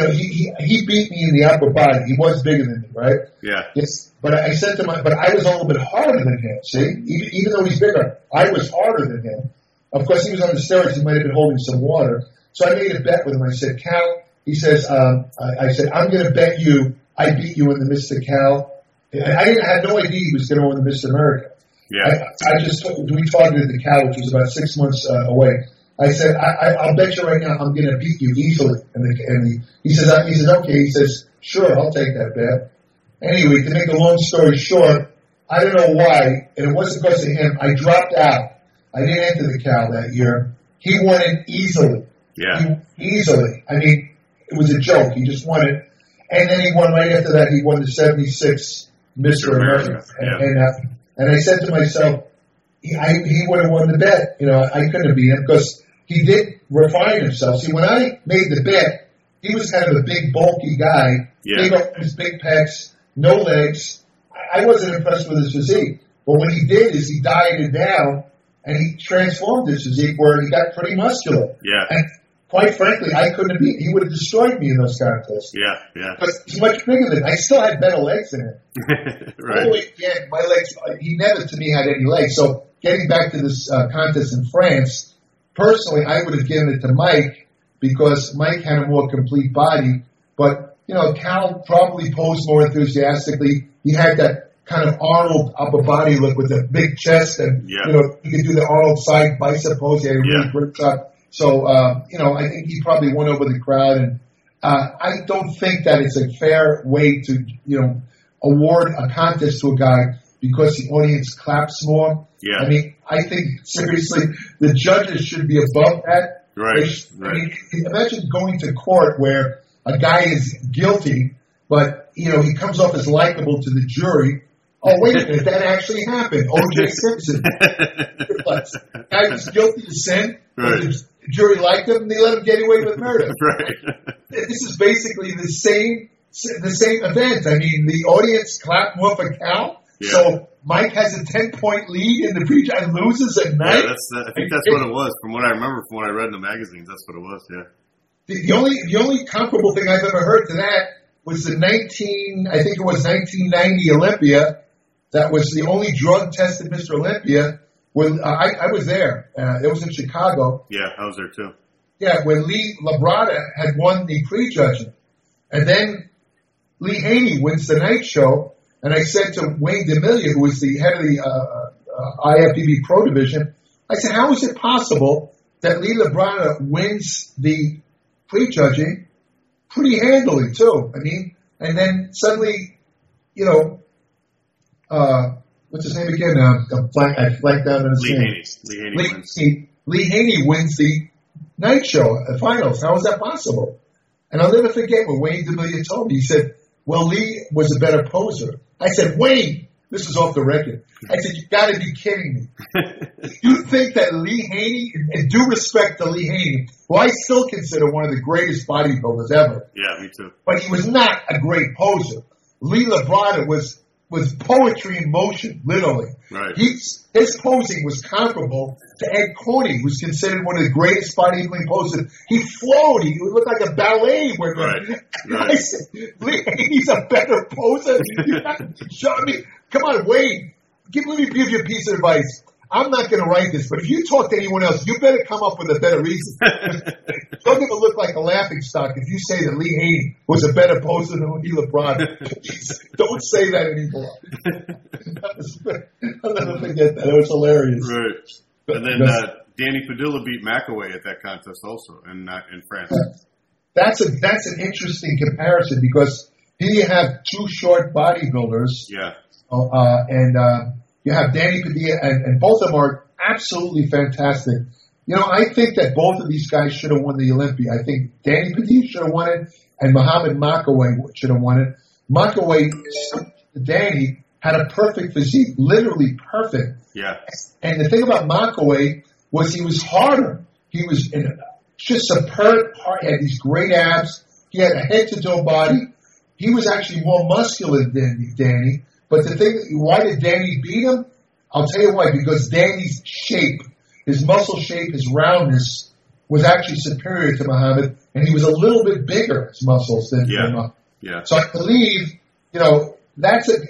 he beat me in the upper body. He was bigger than me, right? Yeah. Yes. But I said to but I was a little bit harder than him, see? Even though he's bigger, I was harder than him. Of course, he was on the steroids. He might have been holding some water. So I made a bet with him. I said, Cal, he says, I said, I'm going to bet you I beat you in the Mr. Cal. I had no idea he was going to win the Mr. America. Yeah. We targeted the Cal, which was about 6 months away. I said, I'll bet you right now I'm going to beat you easily. He says, okay. He says, sure, I'll take that bet. Anyway, to make a long story short, I don't know why, and it wasn't because of him. I dropped out. I didn't enter the Cal that year. He won it easily. Yeah. Easily. I mean, it was a joke. He just won it. And then he won right after that. He won the 76 Mr. America. And I said to myself, he would have won the bet. I couldn't have beat him because he did refine himself. See, when I made the bet, he was kind of a big, bulky guy. Yeah. He got his big pecs, no legs. I wasn't impressed with his physique. But what he did is he dieted down and he transformed his physique where he got pretty muscular. Yeah. And quite frankly, I couldn't have beat him. He would have destroyed me in those contests. Yeah, yeah. Because he's much bigger than me. I still had better legs than him. Right. All the way again, my legs, he never to me had any legs. So getting back to this contest in France, personally, I would have given it to Mike because Mike had a more complete body. But, Cal probably posed more enthusiastically. He had that kind of Arnold upper body look with a big chest and, he could do the Arnold side bicep pose. He had a really great shot. So, I think he probably won over the crowd. And I don't think that it's a fair way to, award a contest to a guy because the audience claps more. Yeah. I mean, I think, seriously, the judges should be above that. Right. I mean, imagine going to court where a guy is guilty, but, he comes off as likable to the jury. Oh, wait a minute, that actually happened. O.J. Simpson. The guy was guilty of sin. Right. The jury liked him, and they let him get away with murder. Right. This is basically the same event. I mean, the audience clapped more for Cal. Yeah. So Mike has a 10-point lead in the pre-judge and loses at night. Yeah, I think that's what it was. From what I remember, from what I read in the magazines, that's what it was. Yeah. The only comparable thing I've ever heard to that was the 1990 Olympia. That was the only drug-tested Mr. Olympia. When I was there. It was in Chicago. Yeah, I was there too. Yeah, when Lee Labrada had won the prejudging. And then Lee Haney wins the night show. And I said to Wayne DeMilia, who was the head of the IFBB Pro Division, I said, how is it possible that Lee Labrada wins the prejudging pretty handily, too? I mean, and then suddenly, what's his name again? I blanked out on his name. Lee Haney wins the night show, the finals. How is that possible? And I'll never forget what Wayne DeMilia told me. He said, well, Lee was a better poser. I said, Wayne, this is off the record. I said, you got to be kidding me. You think that Lee Haney, and due respect to Lee Haney, who I still consider one of the greatest bodybuilders ever. Yeah, me too. But he was not a great poser. Lee Labrada was was poetry in motion, literally. Right. His posing was comparable to Ed Corney, who's considered one of the greatest bodybuilding posers. He flowed. He looked like a ballet winner. Right. I said, he's a better poser. Show me. Come on, Wade. Let me give you a piece of advice. I'm not going to write this, but if you talk to anyone else, you better come up with a better reason. You're going to look like a laughingstock if you say that Lee Haney was a better poser than Lee LeBron. Don't say that anymore. I'll never forget that. It was hilarious. Right. And then Danny Padilla beat McAway at that contest also in France. That's an interesting comparison because here you have two short bodybuilders. Yeah. You have Danny Padilla, and both of them are absolutely fantastic. You know, I think that both of these guys should have won the Olympia. I think Danny Padilla should have won it, and Muhammad Makaway should have won it. Makaway, Danny, had a perfect physique, literally perfect. Yeah. And the thing about Makaway was he was harder. He was just superb. He had these great abs. He had a head-to-toe body. He was actually more muscular than Danny. But the thing, why did Danny beat him? I'll tell you why. Because Danny's shape, his muscle shape, his roundness was actually superior to Muhammad, and he was a little bit bigger, his muscles, than Muhammad. Yeah. So I believe, that's a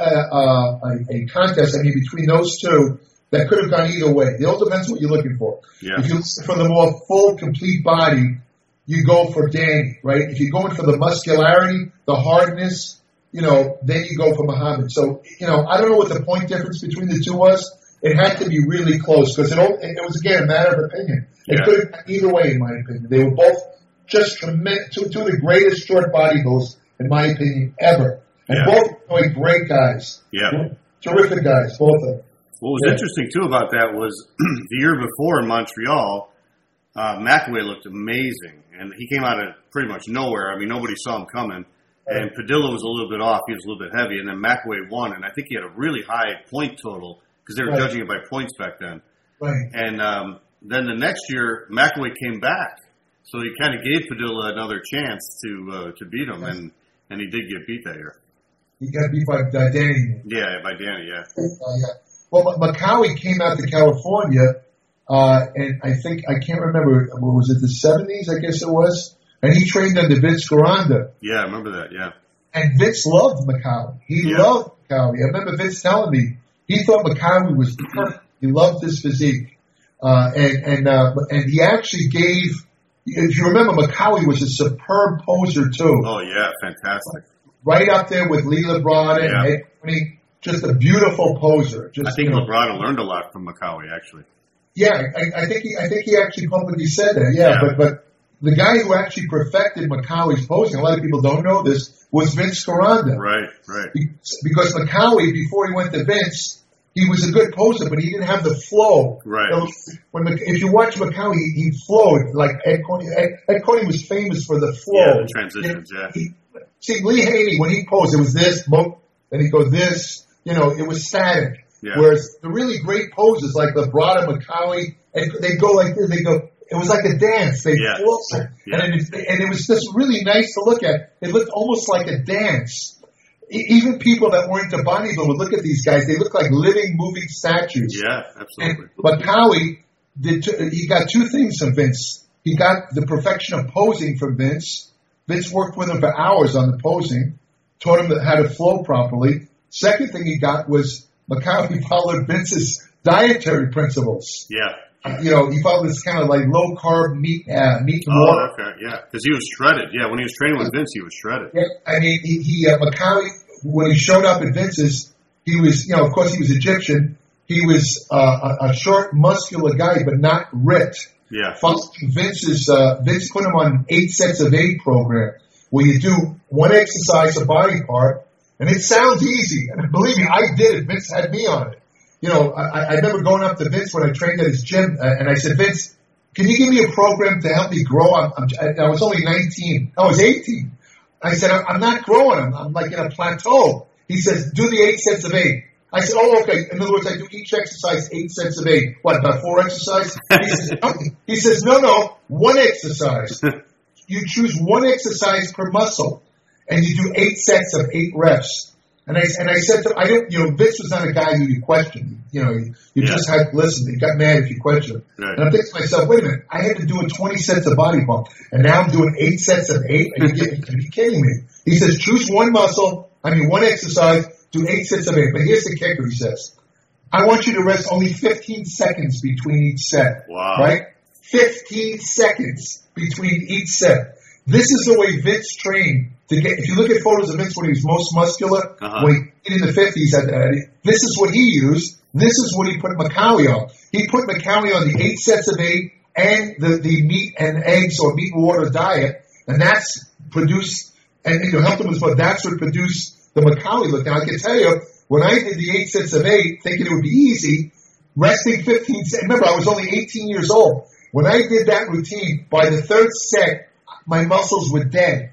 contest, between those two that could have gone either way. It all depends what you're looking for. Yeah. If you're looking for the more full, complete body, you go for Danny, right? If you're going for the muscularity, the hardness, then you go for Muhammad. So, I don't know what the point difference between the two was. It had to be really close because it was, again, a matter of opinion. It could have gone either way, in my opinion. They were both just two of the greatest short bodybuilders, in my opinion, ever. And both were great guys. Yeah. Terrific guys, both of them. What was interesting, too, about that was the year before in Montreal, McAway looked amazing. And he came out of pretty much nowhere. Nobody saw him coming. And Padilla was a little bit off. He was a little bit heavy. And then McAway won. And I think he had a really high point total because they were judging it by points back then. Right. And then the next year, McAway came back. So he kind of gave Padilla another chance to beat him. Yes. And he did get beat that year. He got beat by Danny. Yeah, by Danny, yeah. Well, Macaulay came out to California, and I can't remember, was it the 70s, I guess it was? And he trained under Vince Garanda. Yeah, I remember that, yeah. And Vince loved Macaulay. He loved Macaulay. I remember Vince telling me he thought Macaulay was perfect. He loved his physique. And he actually gave, if you remember, Macaulay was a superb poser too. Oh, yeah, fantastic. Right up there with Lee Labrada and Ed Corney. Just a beautiful poser. I think Labrada learned a lot from Macaulay, actually. Yeah, I think he actually publicly said that. Yeah. But the guy who actually perfected Macaulay's posing, a lot of people don't know this, was Vince Garanda. Right. Because Macaulay, before he went to Vince, he was a good poser, but he didn't have the flow. Right. If you watch Macaulay, he flowed like Ed Corney. Ed Corney was famous for the flow. Yeah, the transitions, See, Lee Haney, when he posed, it was this, then he goes this. It was static. Yeah. Whereas the really great poses like Labrada, Macaulay, they go like this. It was like a dance. They flow. Yeah. And it was just really nice to look at. It looked almost like a dance. Even people that weren't into bodybuilding would look at these guys. They look like living, moving statues. Yeah, absolutely. And Macaulay he got two things from Vince. He got the perfection of posing from Vince. Vince worked with him for hours on the posing, taught him how to flow properly. Second thing he got was Macaulay followed Vince's dietary principles. Yeah. He followed this kind of like low carb meat and water. Oh, okay, yeah. Because he was shredded. Yeah, when he was training with Vince, he was shredded. Yeah, Macaulay, when he showed up at Vince's, he was, of course he was Egyptian. He was a short, muscular guy, but not ripped. Yeah. Vince put him on an 8 sets of 8 program where you do one exercise a body part, and it sounds easy. And believe me, I did it. Vince had me on it. I remember going up to Vince when I trained at his gym, and I said, Vince, can you give me a program to help me grow? I was only 19. I was 18. I said, I'm not growing. I'm like in a plateau. He says, do the 8 sets of 8. I said, oh, okay. In other words, I do each exercise 8 sets of 8. What, about 4 exercises? He says, no, one exercise. You choose one exercise per muscle, and you do 8 sets of 8 reps. And I said to him, I don't, Vince was not a guy who you questioned. You just had to listen. He got mad if you questioned him. Right. And I'm thinking to myself, wait a minute, I had to do 20 sets of body pump, and now I'm doing 8 sets of 8? Are you kidding me? He says, choose one exercise, do 8 sets of 8. But here's the kicker, he says. I want you to rest only 15 seconds between each set. Wow. Right? 15 seconds between each set. This is the way Vince trained to get. If you look at photos of Vince when he was most muscular, when he in the 50s, this is what he used. This is what he put Macaulay on. He put Macaulay on the 8 sets of 8 and the meat and eggs or meat and water diet, and that's produced and helped him with what. That's what produced the Macaulay look. Now I can tell you, when I did the 8 sets of 8, thinking it would be easy, resting 15 seconds. Remember, I was only 18 years old. When I did that routine, by the 3rd set, my muscles were dead.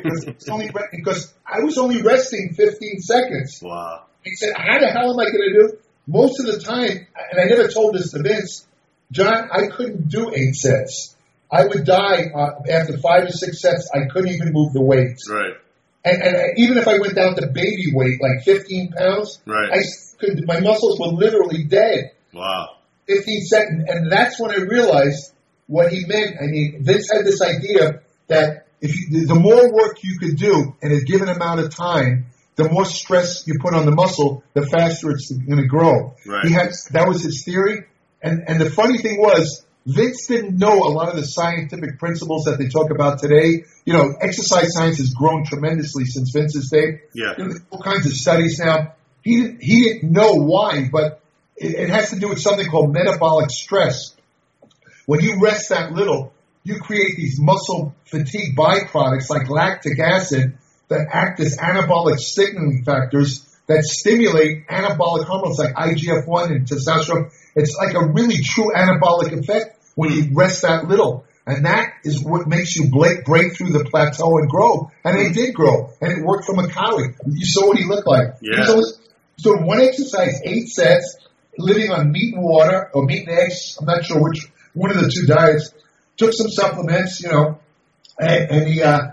Because I was only resting 15 seconds. Wow. He said, how the hell am I going to do? Most of the time, and I never told this to Vince, John, I couldn't do 8 sets. I would die after 5 or 6 sets. I couldn't even move the weights. Right. And even if I went down to baby weight, like 15 pounds, right. My muscles were literally dead. Wow. 15 seconds. And that's when I realized what he meant. I mean, Vince had this idea that the more work you could do in a given amount of time, the more stress you put on the muscle, the faster it's going to grow. Right. That was his theory. And the funny thing was, Vince didn't know a lot of the scientific principles that they talk about today. Exercise science has grown tremendously since Vince's day. Yeah. There's all kinds of studies now. He didn't know why, but it has to do with something called metabolic stress. When you rest that little, you create these muscle fatigue byproducts like lactic acid that act as anabolic signaling factors that stimulate anabolic hormones like IGF-1 and testosterone. It's like a really true anabolic effect when you rest that little. And that is what makes you break through the plateau and grow. And it did grow. And it worked for Macaulay. You saw what he looked like. Yeah. So one exercise, 8 sets, living on meat and water, or meat and eggs, I'm not sure which, one of the 2 diets, took some supplements, and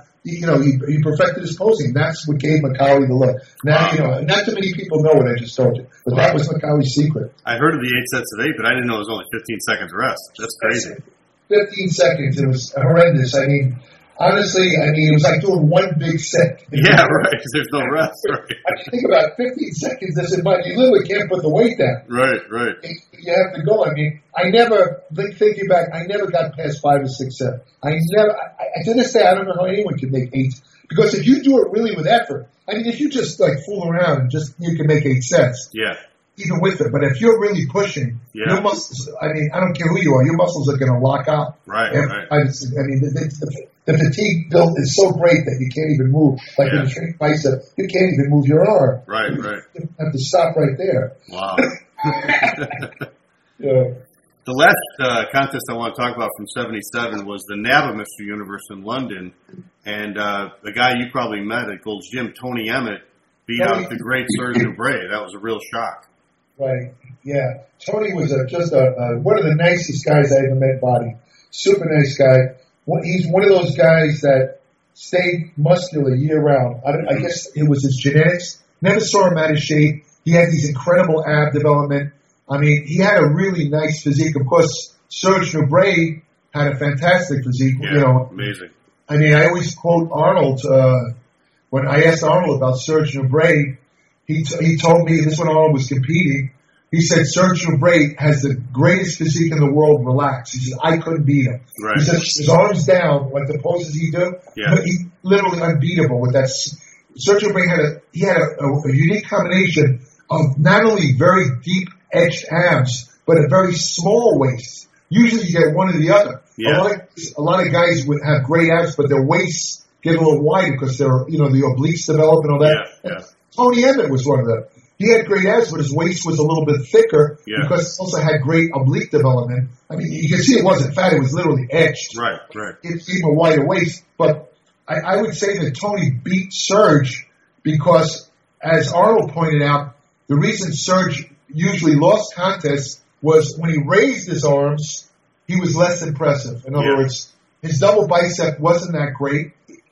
he perfected his posing. That's what gave Macaulay the look. Now, not too many people know what I just told you, but that was Macaulay's secret. I heard of the 8 sets of 8, but I didn't know it was only 15 seconds rest. That's crazy. 15 seconds. It was horrendous. I mean, honestly, it was like doing one big set. Yeah, right, because there's no rest. Right. Think about 15 seconds. I said, but you literally can't put the weight down. Right. You have to go. I never, thinking back, I never got past 5 or 6 sets. To this day, I don't know how anyone can make 8. Because if you do it really with effort, if you just fool around and you can make 8 sets. Yeah. Even with it. But if you're really pushing, your muscles, I don't care who you are, your muscles are going to lock out. Right. The fatigue built is so great that you can't even move. Like in a training bicep, you can't even move your arm. Right. You have to stop right there. Wow. Yeah. The last contest I want to talk about from '77 was the NABBA Mr. Universe in London, and the guy you probably met at Gold's Gym, Tony Emmett, beat out the great Serge Nubret. That was a real shock. Right. Yeah. Tony was just one of the nicest guys I ever met. Body, super nice guy. He's one of those guys that stayed muscular year round. I guess it was his genetics. Never saw him out of shape. He had these incredible ab development. He had a really nice physique. Of course, Serge Nubret had a fantastic physique. Yeah, amazing. I always quote Arnold. When I asked Arnold about Serge Nubret, he told me, this when Arnold was competing, he said, Serge Nubret has the greatest physique in the world, relax. He said, I couldn't beat him. Right. He said, his arms down, like the poses he do, but he's literally unbeatable with that. Serge Nubret had a unique combination of not only very deep edged abs, but a very small waist. Usually you get one or the other. Yeah. A lot of guys would have great abs, but their waists get a little wider because the obliques develop and all that. Yeah. Tony Emmett was one of them. He had great abs, but his waist was a little bit thicker because he also had great oblique development. You can see it wasn't fat; it was literally edged. Right. It gave him a wider waist. But I would say that Tony beat Serge because, as Arnold pointed out, the reason Serge usually lost contests was when he raised his arms, he was less impressive. In other words, his double bicep wasn't that great.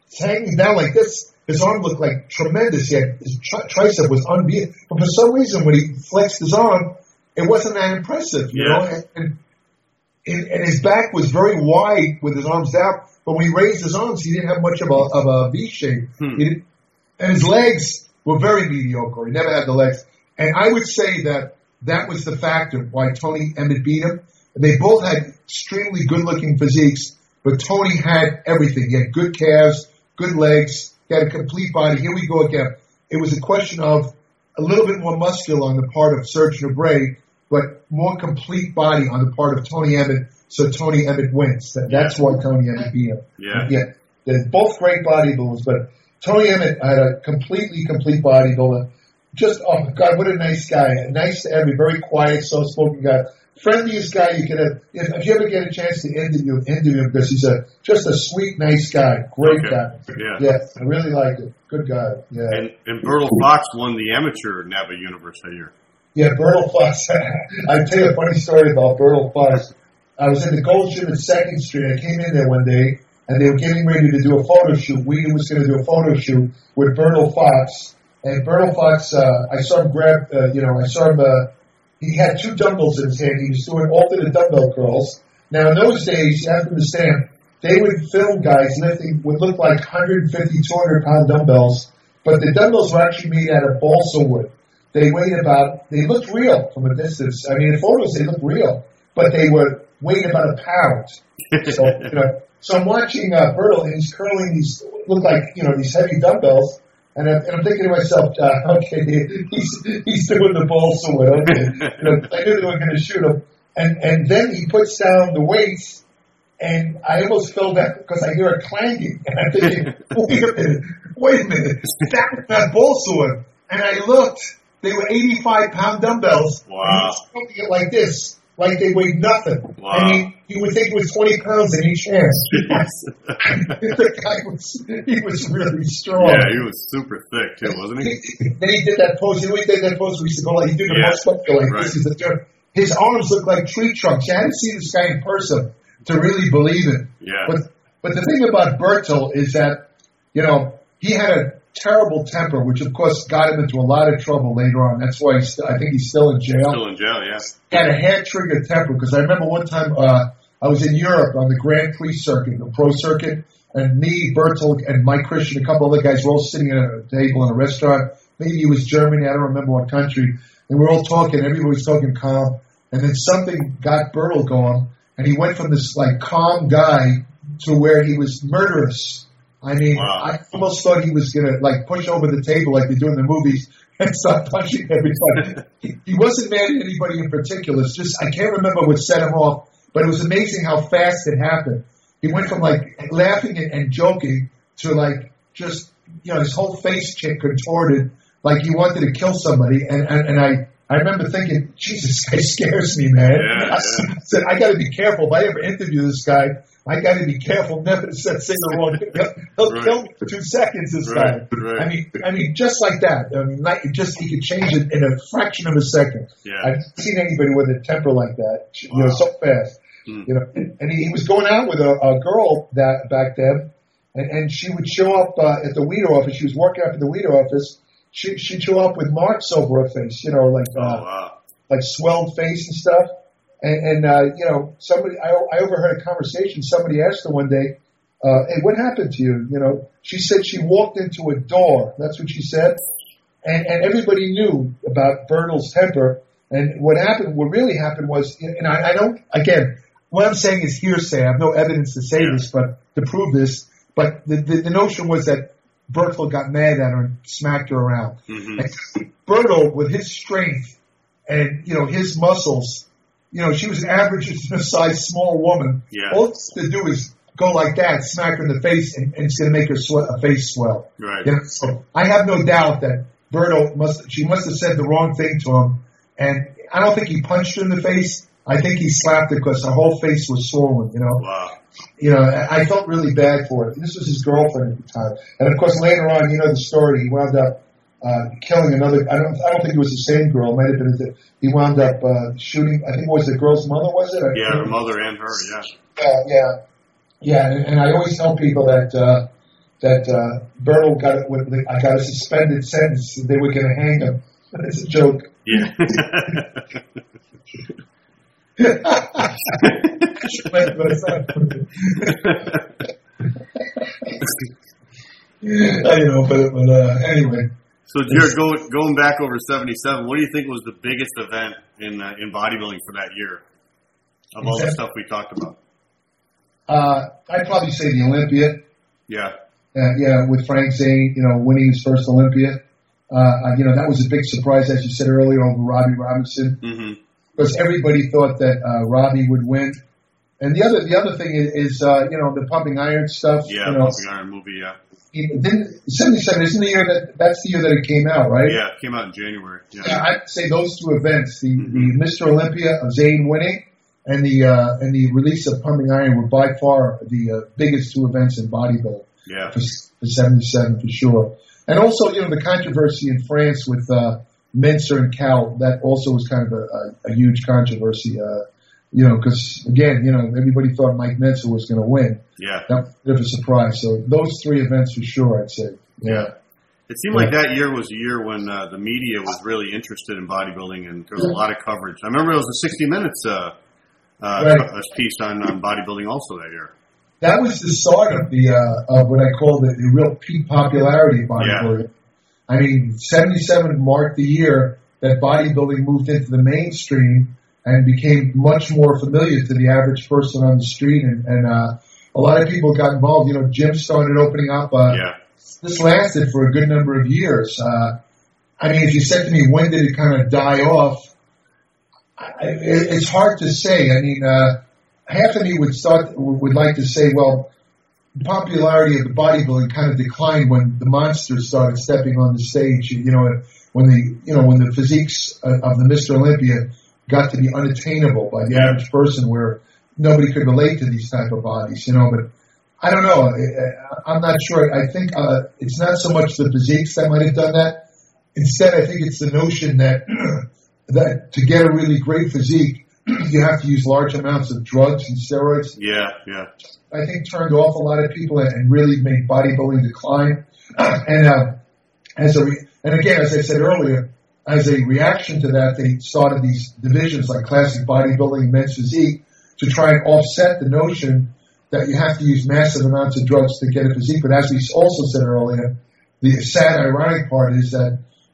hanging down like this. His arm looked like tremendous. His tricep was unbeatable. But for some reason, when he flexed his arm, it wasn't that impressive, you know? And his back was very wide with his arms down. But when he raised his arms, he didn't have much of a V shape. And his legs were very mediocre. He never had the legs. And I would say that was the factor why Tony Emmett beat him. They both had extremely good-looking physiques, but Tony had everything. He had good calves, good legs. He had a complete body. Here we go again. It was a question of a little bit more muscular on the part of Serge Nubret, but more complete body on the part of Tony Emmett. So Tony Emmett wins. That's why Tony Emmett beat him. Yeah. They're both great bodybuilders, but Tony Emmett had a complete bodybuilder. Just, oh my God, what a nice guy. Nice to every, very quiet, soft-spoken guy. Friendliest guy you could have. If you ever get a chance to interview him, because he's just a sweet, nice guy. Great guy. Yeah, I really liked it. Good guy. Yeah. And Bertil Fox won the amateur NABBA Universe that year. Yeah, Bertil Fox. I'll tell you a funny story about Bertil Fox. I was in the Gold Gym at 2nd Street. I came in there one day, and they were getting ready to do a photo shoot. Weedy was going to do a photo shoot with Bertil Fox. And Bertil Fox, I saw him he had 2 dumbbells in his hand. He was doing alternate dumbbell curls. Now, in those days, you have to understand, they would film guys lifting what looked like 150, 200-pound dumbbells, but the dumbbells were actually made out of balsa wood. They looked real from a distance. I mean, in photos, they looked real, but they were weighed about a pound. So I'm watching Bertil, and he's curling these, look like, these heavy dumbbells. And I'm thinking to myself, okay, he's doing the balsa wood. Okay, I knew they were going to shoot him. And then he puts down the weights, and I almost fell back because I hear a clanging. And I'm thinking, wait a minute, that balsa wood. And I looked, they were 85-pound dumbbells. Wow. And he was holding it like this, like they weighed nothing. Wow. I mean, you would think it was 20 pounds in each hand. The guy was really strong. Yeah, he was super thick too, wasn't he? Then he did that pose. He did that pose where he used to go like, he did the most like this. His arms looked like tree trunks. You had to see this guy in person to really believe it. Yeah. But the thing about Bertil is that, he had a terrible temper, which of course got him into a lot of trouble later on. That's why I think he's still in jail. Still in jail, yeah. He had a hair-trigger temper, because I remember one time I was in Europe on the Grand Prix circuit, the pro circuit, and me, Bertil, and Mike Christian, a couple other guys were all sitting at a table in a restaurant. Maybe it was Germany, I don't remember what country. And we're all talking, everybody was talking calm. And then something got Bertil going, and he went from this calm guy to where he was murderous. I mean, wow. I almost thought he was going to push over the table like they do in the movies and start punching everybody. He wasn't mad at anybody in particular. It's just, I can't remember what set him off, but it was amazing how fast it happened. He went from laughing and joking to just, his whole face contorted like he wanted to kill somebody. And I remember thinking, Jesus, this guy scares me, man. Yeah, I said, I got to be careful. If I ever interview this guy, I got to be careful never to say the wrong thing. He'll kill me for 2 seconds, this guy. Right. I mean, just like that. I mean, he could change it in a fraction of a second. Yeah. I've never seen anybody with a temper like that, so fast. And he was going out with a girl back then, and she would show up at the weed office. She was working up at the weed office. She'd show up with marks over her face, like swelled face and stuff. And somebody, I overheard a conversation. Somebody asked her one day, hey, what happened to you? She said she walked into a door. That's what she said. And everybody knew about Bertil's temper. And what really happened was, and I don't, again, what I'm saying is hearsay. I have no evidence to say this, but to prove this. But the notion was that Bertil got mad at her and smacked her around. Mm-hmm. And Bertil, with his strength and, his muscles, she was an average size small woman. Yeah. All it's to do is go like that, smack her in the face, and it's going to make her face swell. Right. So I have no doubt that Bertil must have said the wrong thing to him. And I don't think he punched her in the face. I think he slapped her because her whole face was swollen, Wow. I felt really bad for it. This was his girlfriend at the time. And of course, later on, the story, he wound up killing another. I don't think it was the same girl. It might have been. He wound up shooting. I think it was the girl's mother. Was it? Yeah, her mother and her. Yeah. Yeah. And I always tell people that Bertle I got a suspended sentence. They were going to hang him. It's a joke. Yeah. Anyway. So, Jared, going back over 77, what do you think was the biggest event in bodybuilding for that year of all the stuff we talked about? I'd probably say the Olympia. Yeah. With Frank Zane, winning his first Olympia. That was a big surprise, as you said earlier, over Robbie Robinson. Mm-hmm. Because everybody thought that Robbie would win. And the other thing is the pumping iron stuff. Yeah, pumping iron movie, yeah. 77 isn't the year that's the year that it came out, right? Yeah, it came out in January. Yeah, I'd say those two events, the Mr. Olympia of Zane winning and the release of pumping iron were by far the biggest two events in bodybuilding. Yeah. For 77 for sure. And also, the controversy in France with Menser and Cal, that also was kind of a huge controversy. Because again, everybody thought Mike Menser was going to win. Yeah. That was a bit of a surprise. So those three events for sure, I'd say. Yeah. It seemed like that year was a year when the media was really interested in bodybuilding, and there was a lot of coverage. I remember it was a 60 Minutes piece on bodybuilding also that year. That was the start of of what I call the real peak popularity of bodybuilding. Yeah. I mean, 77 marked the year that bodybuilding moved into the mainstream and became much more familiar to the average person on the street, and a lot of people got involved. Gyms started opening up. This lasted for a good number of years. If you said to me, when did it kind of die off? It's hard to say. Half of me would like to say, well, the popularity of the bodybuilding kind of declined when the monsters started stepping on the stage. When the physiques of the Mr. Olympia got to be unattainable by the average person, where nobody could relate to these type of bodies. But I don't know. I'm not sure. I think it's not so much the physiques that might have done that. Instead, I think it's the notion that that to get a really great physique, you have to use large amounts of drugs and steroids. Yeah. I think turned off a lot of people and really made bodybuilding decline. And again, as I said earlier, as a reaction to that, they started these divisions like classic bodybuilding, men's physique, to try and offset the notion that you have to use massive amounts of drugs to get a physique. But as we also said earlier, the sad, ironic part is that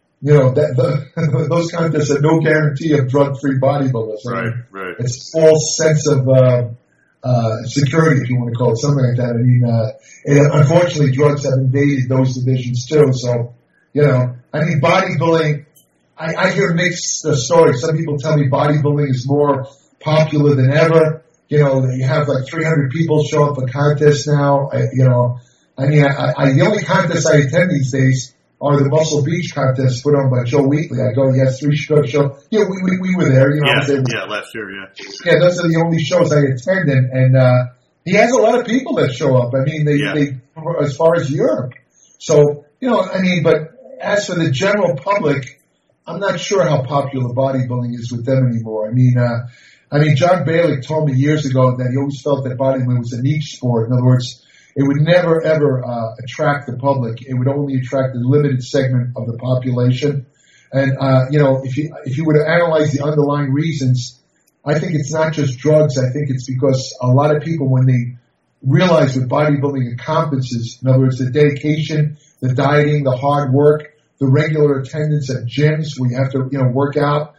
those contests have no guarantee of drug-free bodybuilders. Right. It's a false sense of security, if you want to call it something like that. Unfortunately, drugs have invaded those divisions too. So, bodybuilding. I hear mixed stories. Some people tell me bodybuilding is more popular than ever. You have like 300 people show up for contests now. The only contests I attend these days are the Muscle Beach contests put on by Joe Wheatley. I go, yes, 3 shows. Yeah, we were there. Last year, yeah. Yeah, those are the only shows I attend, and he has a lot of people that show up. They as far as Europe. So, but as for the general public, I'm not sure how popular bodybuilding is with them anymore. John Bailey told me years ago that he always felt that bodybuilding was a niche sport. In other words, it would never, ever attract the public. It would only attract a limited segment of the population. And, if you were to analyze the underlying reasons, I think it's not just drugs. I think it's because a lot of people, when they realize what bodybuilding encompasses, in other words, the dedication, the dieting, the hard work, the regular attendance at gyms where you have to, work out.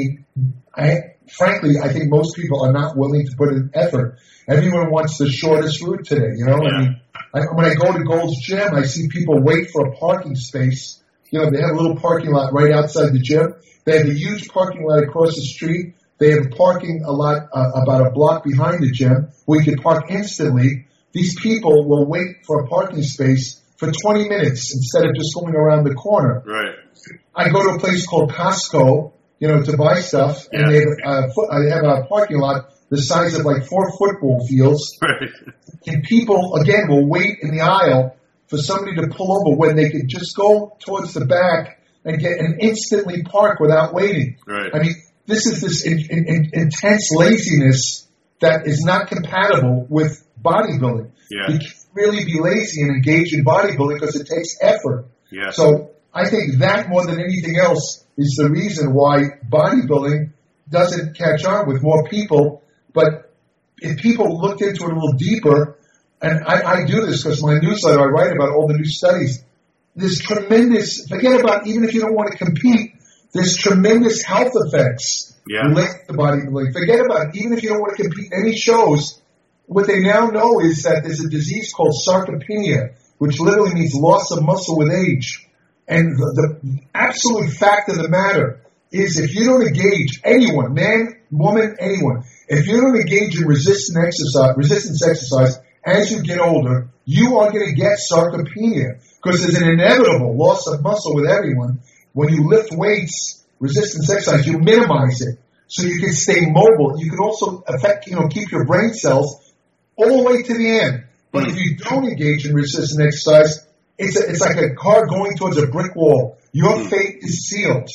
Frankly, I think most people are not willing to put in effort. Everyone wants the shortest route today, when I go to Gold's Gym, I see people wait for a parking space. They have a little parking lot right outside the gym. They have a huge parking lot across the street. They have a parking lot about a block behind the gym where you can park instantly. These people will wait for a parking space for 20 minutes instead of just going around the corner. Right. I go to a place called Costco, to buy stuff, and they have a parking lot the size of like 4 football fields. Right. And people, again, will wait in the aisle for somebody to pull over when they could just go towards the back and get and instantly park without waiting. Right. This is this intense laziness that is not compatible with bodybuilding. Yeah. really be lazy and engage in bodybuilding because it takes effort. Yeah. So I think that more than anything else is the reason why bodybuilding doesn't catch on with more people. But if people looked into it a little deeper, and I do this because my newsletter, I write about all the new studies, there's tremendous, forget about even if you don't want to compete, there's tremendous health effects related to bodybuilding. Forget about it. Even if you don't want to compete in any shows, what they now know is that there's a disease called sarcopenia, which literally means loss of muscle with age. And the absolute fact of the matter is if you don't engage anyone, man, woman, anyone, if you don't engage in resistance exercise as you get older, you are going to get sarcopenia because there's an inevitable loss of muscle with everyone. When you lift weights, resistance exercise, you minimize it so you can stay mobile. You can also keep your brain cells all the way to the end. But if you don't engage in resistance exercise, it's like a car going towards a brick wall. Your fate is sealed.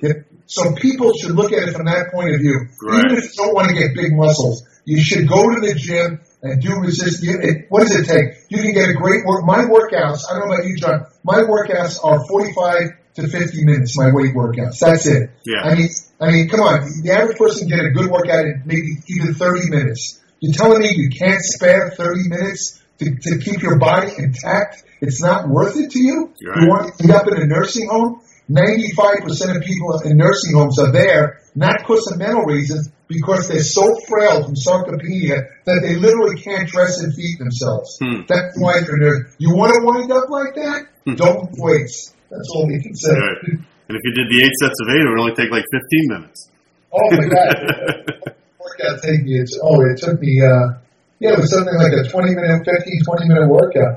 So people should look at it from that point of view. Right. Even if you don't want to get big muscles, you should go to the gym and do resistance. What does it take? You can get a great my workouts, I don't know about you, John, my workouts are 45 to 50 minutes, my weight workouts. That's it. Yeah. I mean, come on. The average person can get a good workout in maybe even 30 minutes. You're telling me you can't spare 30 minutes to keep your body intact? It's not worth it to you? Right. You want to end up in a nursing home? 95% of people in nursing homes are there, not because of mental reasons, because they're so frail from sarcopenia that they literally can't dress and feed themselves. That's why they're there. You want to wind up like that? Don't lift weights. That's all we can say. Right. And if you did the 8 sets of 8, it would only take like 15 minutes. Oh, my God. Workout took me, it took me, it was something like a 20-minute workout.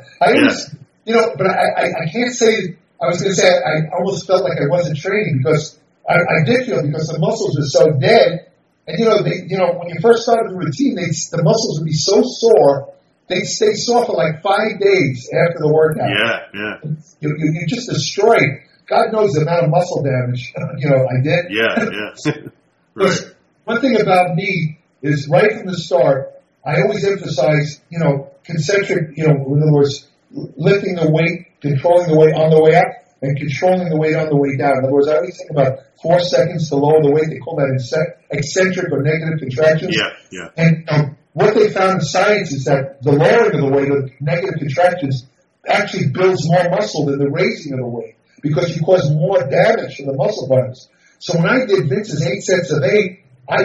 But I can't say, I was going to say I almost felt like I wasn't training because I did feel because the muscles were so dead. And, when you first started the routine, the muscles would be so sore, they'd stay sore for like 5 days after the workout. Yeah. You just destroyed, God knows the amount of muscle damage, I did. Yeah. Right. One thing about me is right from the start, I always emphasize, concentric, in other words, lifting the weight, controlling the weight on the way up, and controlling the weight on the way down. In other words, I always think about 4 seconds to lower the weight. They call that eccentric or negative contractions. Yeah. And what they found in science is that the lowering of the weight, or negative contractions, actually builds more muscle than the raising of the weight because you cause more damage to the muscle fibers. So when I did Vince's 8 sets of 8,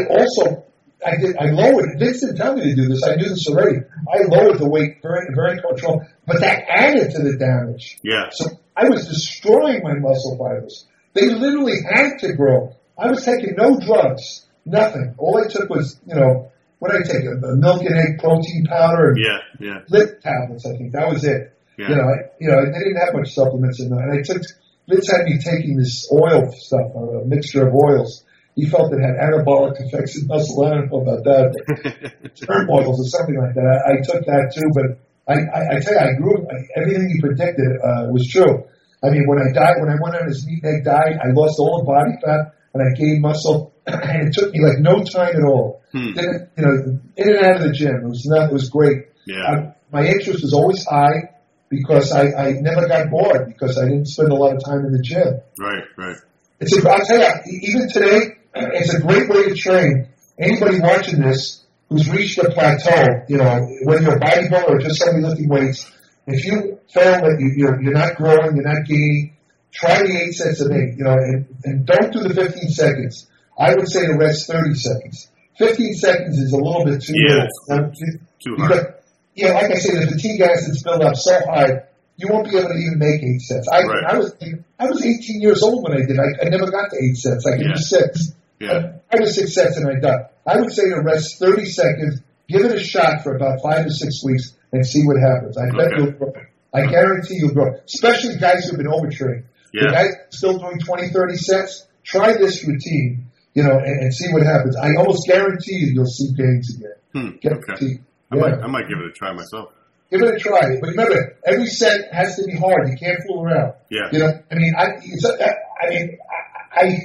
I lowered it. Vince didn't tell me to do this. I knew this already. I lowered the weight very, very controlled, but that added to the damage. Yeah. So I was destroying my muscle fibers. They literally had to grow. I was taking no drugs, nothing. All I took was, what did I take? A milk and egg protein powder and lip tablets, I think. That was it. Yeah. They didn't have much supplements in there. And Vince had me taking this oil stuff, a mixture of oils. He felt it had anabolic effects in muscle. I don't know about that. Germ oils or something like that. I took that too, but I tell you, I grew. Everything he predicted was true. I mean, when I went on his meat and egg diet, I lost all the body fat and I gained muscle, and it took me like no time at all. Then, in and out of the gym, it was great. Yeah. My interest was always high because I never got bored because I didn't spend a lot of time in the gym. Right. I'll tell you, even today, it's a great way to train. Anybody watching this who's reached a plateau, whether you're a bodybuilder or just somebody lifting weights, if you feel that you're not growing, you're not gaining, try the 8 sets of 8, and don't do the 15 seconds. I would say to rest 30 seconds. 15 seconds is a little bit too too hard. Because, like I say, the fatigue acids build up so high, you won't be able to even make 8 sets. I was 18 years old when I did. I never got to 8 sets. I could do 6. Yeah. I was 6 sets and I done. I would say to rest 30 seconds, give it a shot for about 5 to 6 weeks, and see what happens. I bet you'll grow. I guarantee you'll grow. Especially guys who've been overtrained. Yeah. The guys still doing 20, 30 sets, try this routine, and see what happens. I almost guarantee you'll see gains again. Okay. I might give it a try myself. Give it a try. But remember, every set has to be hard. You can't fool around. Yeah. I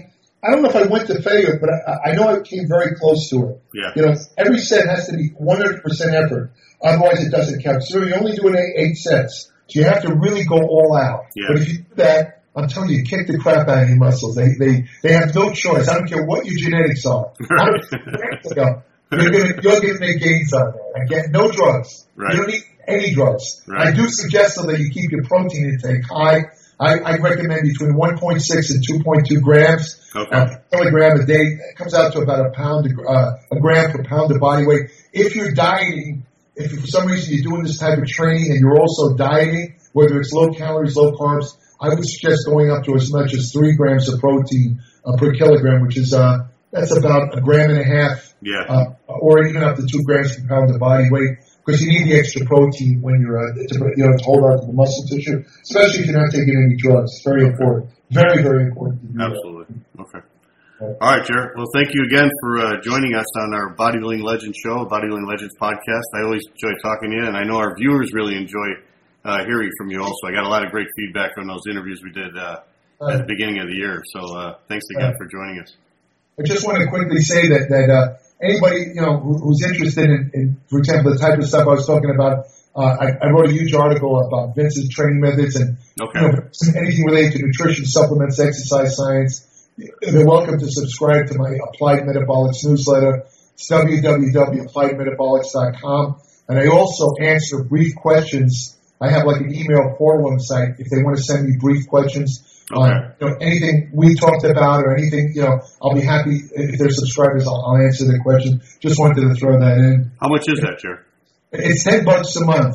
I don't know if I went to failure, but I know I came very close to it. Yeah. You know, every set has to be 100% effort. Otherwise, it doesn't count. So you're only doing 8 sets. So you have to really go all out. Yeah. But if you do that, I'm telling you, kick the crap out of your muscles. They have no choice. I don't care what your genetics are. You're gonna make gains on that. Again, no drugs. Right. You don't need any drugs. Right. I do suggest though that you keep your protein intake high. I recommend between 1.6 and 2.2 grams per kilogram a day. It comes out to about a gram per pound of body weight. If you're dieting, if for some reason you're doing this type of training and you're also dieting, whether it's low calories, low carbs, I would suggest going up to as much as 3 grams of protein per kilogram, which is that's about 1.5 grams, or even up to 2 grams per pound of body weight, because you need the extra protein when you're to hold on to the muscle tissue, especially if you're not taking any drugs. It's very important, very very important to do Absolutely. That. Okay. All right, Jared. Well, thank you again for joining us on our Bodybuilding Legends show, Bodybuilding Legends podcast. I always enjoy talking to you, and I know our viewers really enjoy hearing from you also. I got a lot of great feedback on those interviews we did at the beginning of the year. So thanks again for joining us. I just want to quickly say that anybody who's interested in, for example, the type of stuff I was talking about, I wrote a huge article about Vince's training methods and anything related to nutrition, supplements, exercise science. They're welcome to subscribe to my Applied Metabolics newsletter. It's www.appliedmetabolics.com. And I also answer brief questions. I have like an email forum site if they want to send me brief questions on anything we talked about or anything. I'll be happy if they're subscribers. I'll answer their questions. Just wanted to throw that in. How much is that, Jared? It's $10 a month.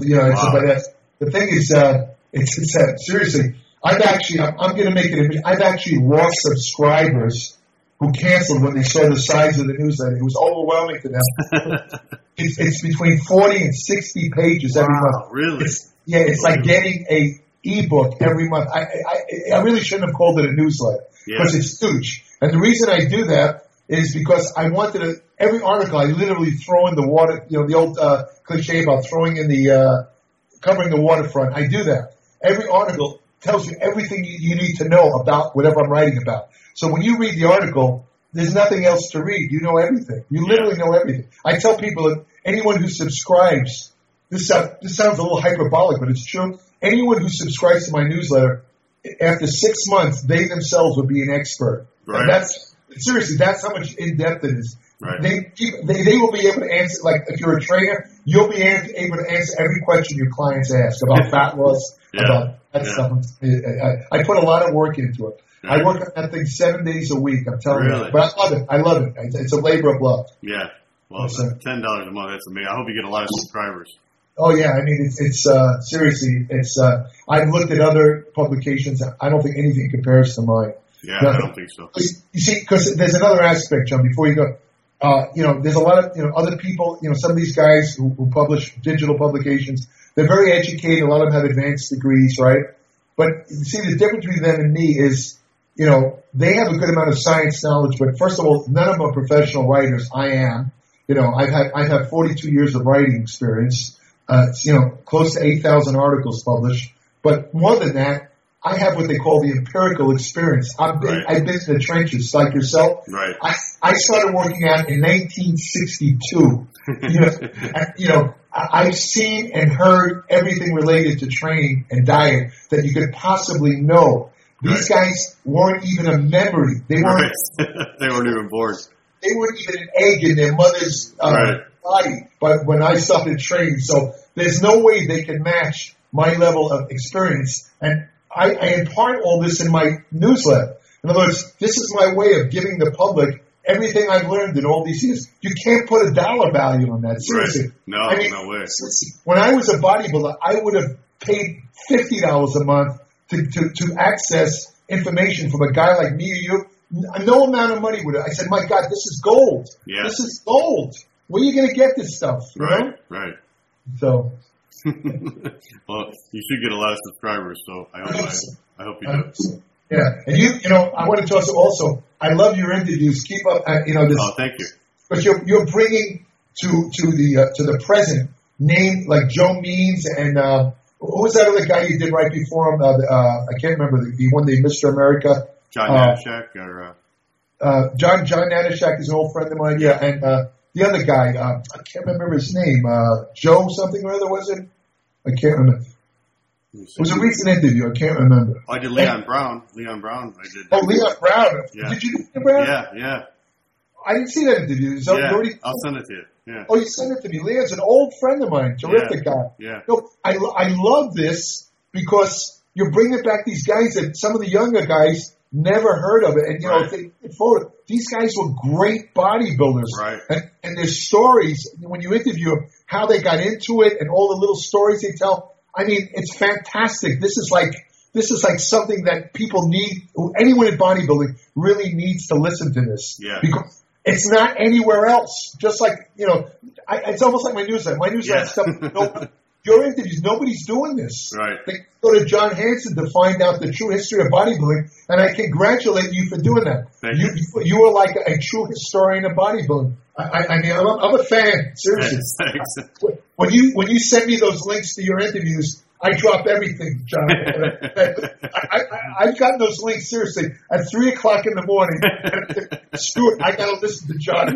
The thing is, it's seriously. I'm going to make it. I've actually lost subscribers who canceled when they saw the size of the newsletter. It was overwhelming to them. It's between 40 and 60 pages every month. Really? It's like getting a ebook every month. I really shouldn't have called it a newsletter because it's huge. And the reason I do that is because I wanted every article I literally throw in the water. The old cliche about throwing in the covering the waterfront. I do that. Every article tells you everything you need to know about whatever I'm writing about. So when you read the article, there's nothing else to read. You know everything. You literally know everything. I tell people that anyone who subscribes, this sounds a little hyperbolic, but it's true. Anyone who subscribes to my newsletter, after 6 months, they themselves will be an expert. Right. And that's how much in-depth it is. Right. They will be able to answer, like if you're a trainer, you'll be able to answer every question your clients ask about fat loss, about that stuff. I put a lot of work into it. Yeah. I work on that thing 7 days a week, I'm telling you. But I love it. It's a labor of love. Yeah. Well, $10 a month, that's amazing. I hope you get a lot of subscribers. Oh, yeah. I mean, it's seriously, I've looked at other publications. I don't think anything compares to mine. Yeah, I don't think so. You see, because there's another aspect, John, before you go. There's a lot of, other people, some of these guys who publish digital publications, they're very educated. A lot of them have advanced degrees, right? But you see, the difference between them and me is, they have a good amount of science knowledge, but first of all, none of them are professional writers. I am. I've had 42 years of writing experience, close to 8,000 articles published. But more than that, I have what they call the empirical experience. I've been in the trenches like yourself. Right. I started working out in 1962. I've seen and heard everything related to training and diet that you could possibly know. These guys weren't even a memory. They weren't. They weren't even born. They weren't even an egg in their mother's body. But when I started training, so there's no way they can match my level of experience. And I impart all this in my newsletter. In other words, this is my way of giving the public everything I've learned in all these years. You can't put a dollar value on that. Seriously. Right. No way. When I was a bodybuilder, I would have paid $50 a month to access information from a guy like me or you. No amount of money would have. I said, my God, this is gold. Yeah. This is gold. Where are you going to get this stuff? You know? Right. So. Well, you should get a lot of subscribers, so I hope you do. Yeah, and I want to talk to also. I love your interviews. Keep up, this. Oh, thank you. But you're bringing to the present name like Joe Means and who was that other guy you did right before him? I can't remember the one, the Mr. America. John Yashak or. John Nanashak is an old friend of mine. Yeah, and the other guy, I can't remember his name. Joe something or other, was it? I can't remember. It was a recent interview. I can't remember. I did Leon Brown. Leon Brown. I did. Oh, Leon Brown. Yeah. Did you do Leon Brown? Yeah. I didn't see that interview. So Yeah. you already... I'll send it to you. Yeah. Oh, you sent it to me. Leon's an old friend of mine. Terrific guy. Yeah. No, I love this because you're bringing back these guys that some of the younger guys never heard of it. And, you know, Right. if they look forward, these guys were great bodybuilders. Right. And their stories, when you interview them, how they got into it and all the little stories they tell, I mean, it's fantastic. This is like something that people need, anyone in bodybuilding really needs to listen to this. Yeah. Because it's not anywhere else. Just like, you know, it's almost like my newsletter. My newsletter stuff, your interviews, nobody's doing this. Right. They go to John Hansen to find out the true history of bodybuilding, and I congratulate you for doing that. Thank you are like a true historian of bodybuilding. I mean, I'm a fan, seriously. Thanks. When you send me those links to your interviews, I drop everything, John. I've gotten those links seriously at 3:00 in the morning. Screw it, I got to listen to John.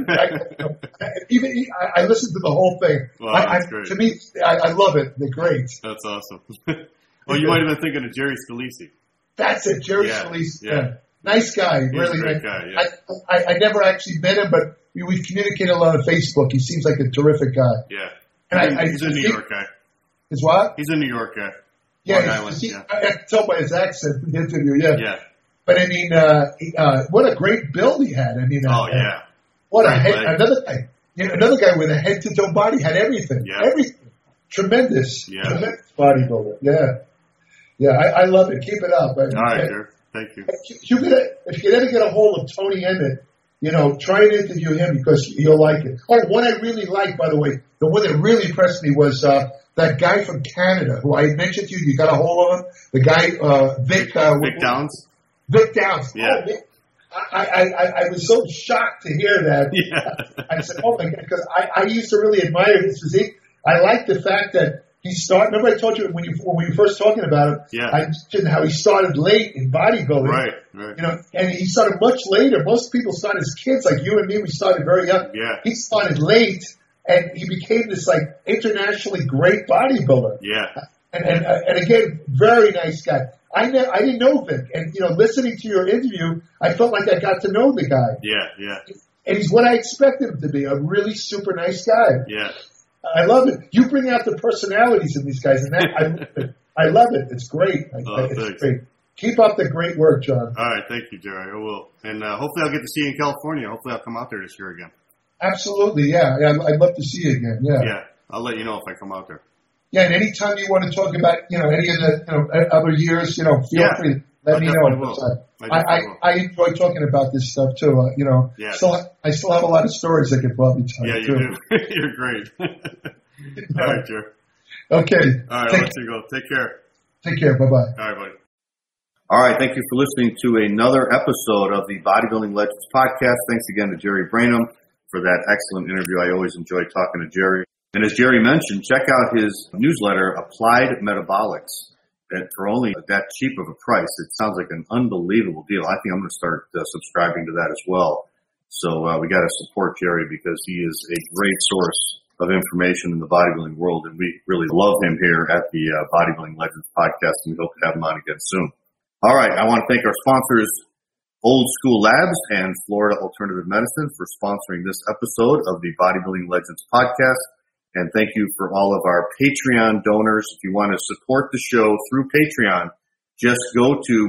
I listen to the whole thing. Wow, that's great. To me, I love it. They're great. That's awesome. Well, you might have been thinking of Jerry Scalisi. That's it, Jerry Yeah, Scalise. yeah. Nice guy, He's really. a great guy, yeah. I never actually met him, but we've communicated a lot on Facebook. He seems like a terrific guy. Yeah. And He's a New York guy. Is what? He's a New York guy. Yeah, Long Island, yeah. I can tell by his accent in the interview. Yeah. Yeah. But I mean, what a great build he had. I mean, Oh, yeah. what a Great head, leg. another guy with a head to toe body, had everything. Yeah. Everything. Tremendous. Yeah. Tremendous bodybuilder. Yeah. Yeah, I love it. Keep it up. All right, Jerry. Thank you. If you ever get a hold of Tony Emmett, you know, try and interview him because you'll like it. Oh, one I really like, by the way, the one that really impressed me was that guy from Canada who I had mentioned to you. You got a hold of him? The guy, Vic. Vic Downs? Vic Downs. Yeah. Oh, Vic. I was so shocked to hear that. Yeah. I said, oh my God, because I used to really admire his physique. I like the fact that he started, remember I told you when we were first talking about him, Yeah. I mentioned how he started late in bodybuilding. Right. You know, and he started much later. Most people start as kids, like you and me, we started very young. Yeah. He started late, and he became this like internationally great bodybuilder. Yeah. And again, very nice guy. I didn't know Vic, and you know, listening to your interview, I felt like I got to know the guy. Yeah. And he's what I expected him to be, a really super nice guy. Yeah. I love it. You bring out the personalities in these guys, and that I love it. It's great. It's thanks. great. Keep up the great work, John. All right. Thank you, Jerry. I will. And hopefully I'll get to see you in California. Hopefully I'll come out there this year again. Absolutely, yeah. I'd love to see you again. Yeah. Yeah. I'll let you know if I come out there. Yeah, and anytime you want to talk about, you know, any of the other years, you know, feel free to let me know. definitely will. I enjoy talking about this stuff too. You know, Yeah. I still have a lot of stories I could probably tell Yeah, you you too. do. You're great. All right, Jerry. Okay. All right, I'll let you go. Take care. Take care. Bye bye. All right, buddy. All right, thank you for listening to another episode of the Bodybuilding Legends podcast. Thanks again to Jerry Brainham for that excellent interview. I always enjoy talking to Jerry. And as Jerry mentioned, check out his newsletter, Applied Metabolics, for only that cheap of a price. It sounds like an unbelievable deal. I think I'm going to start subscribing to that as well. So we got to support Jerry because he is a great source of information in the bodybuilding world, and we really love him here at the Bodybuilding Legends podcast, and we hope to have him on again soon. All right, I want to thank our sponsors, Old School Labs and Florida Alternative Medicine, for sponsoring this episode of the Bodybuilding Legends podcast. And thank you for all of our Patreon donors. If you want to support the show through Patreon, just go to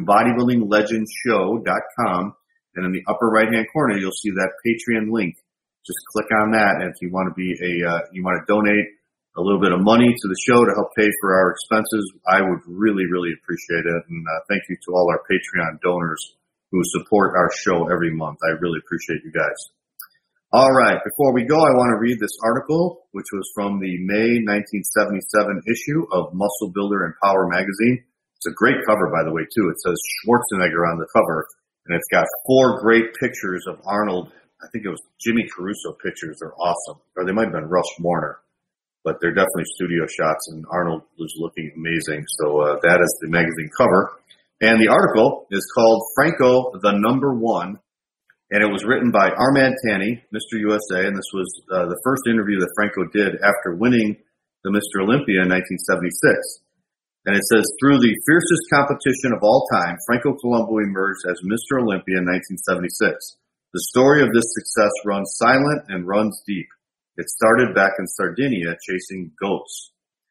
bodybuildinglegendshow.com, and in the upper right-hand corner, you'll see that Patreon link. Just click on that, and if you want to you want to donate a little bit of money to the show to help pay for our expenses, I would really, really appreciate it. And thank you to all our Patreon donors who support our show every month. I really appreciate you guys. All right, before we go, I want to read this article, which was from the May 1977 issue of Muscle Builder and Power magazine. It's a great cover, by the way, too. It says Schwarzenegger on the cover, and it's got 4 great pictures of Arnold. I think it was Jimmy Caruso pictures. They're awesome. Or they might have been Russ Warner, but they're definitely studio shots, and Arnold was looking amazing. So that is the magazine cover. And the article is called Franco, the Number One, And it was written by Armand Tanny, Mr. USA, and this was the first interview that Franco did after winning the Mr. Olympia in 1976. And it says, through the fiercest competition of all time, Franco Columbu emerged as Mr. Olympia in 1976. The story of this success runs silent and runs deep. It started back in Sardinia chasing goats.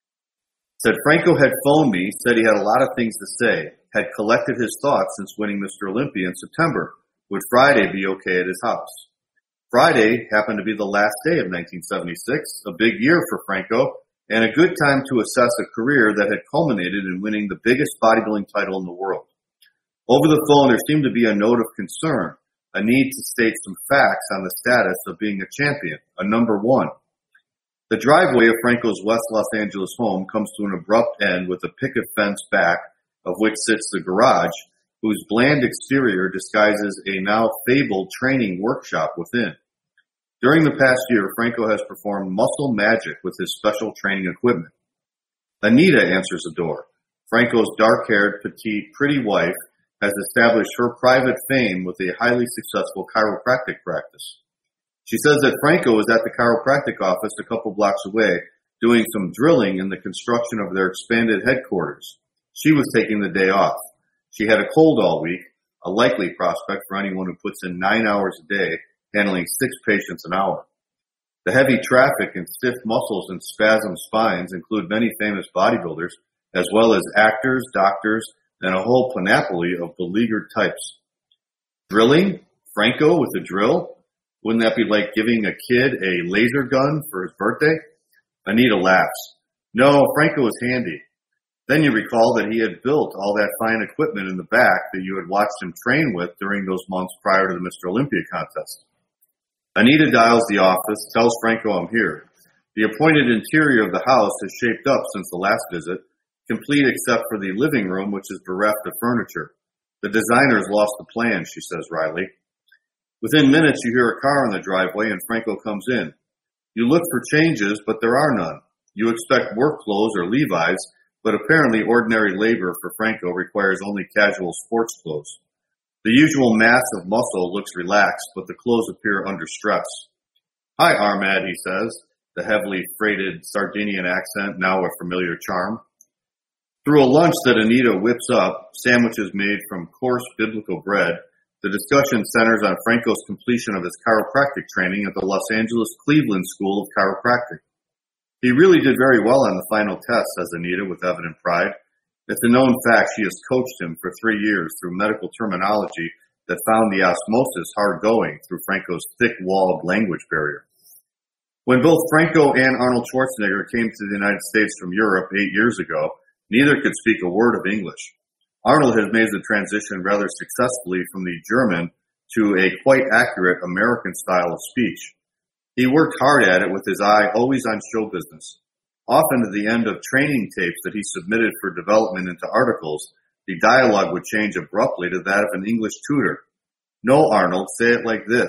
Said Franco had phoned me, said he had a lot of things to say, had collected his thoughts since winning Mr. Olympia in September. Would Friday be okay at his house? Friday happened to be the last day of 1976, a big year for Franco, and a good time to assess a career that had culminated in winning the biggest bodybuilding title in the world. Over the phone, there seemed to be a note of concern, a need to state some facts on the status of being a champion, a number one. The driveway of Franco's West Los Angeles home comes to an abrupt end with a picket fence back, of which sits the garage, whose bland exterior disguises a now fabled training workshop within. During the past year, Franco has performed muscle magic with his special training equipment. Anita answers the door. Franco's dark-haired, petite, pretty wife has established her private fame with a highly successful chiropractic practice. She says that Franco is at the chiropractic office a couple blocks away doing some drilling in the construction of their expanded headquarters. She was taking the day off. She had a cold all week, a likely prospect for anyone who puts in 9 hours a day, handling 6 patients an hour. The heavy traffic and stiff muscles and spasm spines include many famous bodybuilders, as well as actors, doctors, and a whole panoply of beleaguered types. Drilling? Franco with a drill? Wouldn't that be like giving a kid a laser gun for his birthday? Anita laughs. No, Franco is handy. Then you recall that he had built all that fine equipment in the back that you had watched him train with during those months prior to the Mr. Olympia contest. Anita dials the office, tells Franco I'm here. The appointed interior of the house has shaped up since the last visit, complete except for the living room, which is bereft of furniture. The designers lost the plan, she says wryly. Within minutes, you hear a car in the driveway and Franco comes in. You look for changes, but there are none. You expect work clothes or Levi's, but apparently ordinary labor for Franco requires only casual sports clothes. The usual mass of muscle looks relaxed, but the clothes appear under stress. Hi, Armand, he says, the heavily freighted Sardinian accent now a familiar charm. Through a lunch that Anita whips up, sandwiches made from coarse biblical bread, the discussion centers on Franco's completion of his chiropractic training at the Los Angeles Cleveland School of Chiropractic. He really did very well on the final test, says Anita with evident pride. It's a known fact she has coached him for 3 years through medical terminology that found the osmosis hard going through Franco's thick-walled language barrier. When both Franco and Arnold Schwarzenegger came to the United States from Europe 8 years ago, neither could speak a word of English. Arnold has made the transition rather successfully from the German to a quite accurate American style of speech. He worked hard at it with his eye always on show business. Often at the end of training tapes that he submitted for development into articles, the dialogue would change abruptly to that of an English tutor. No, Arnold, say it like this.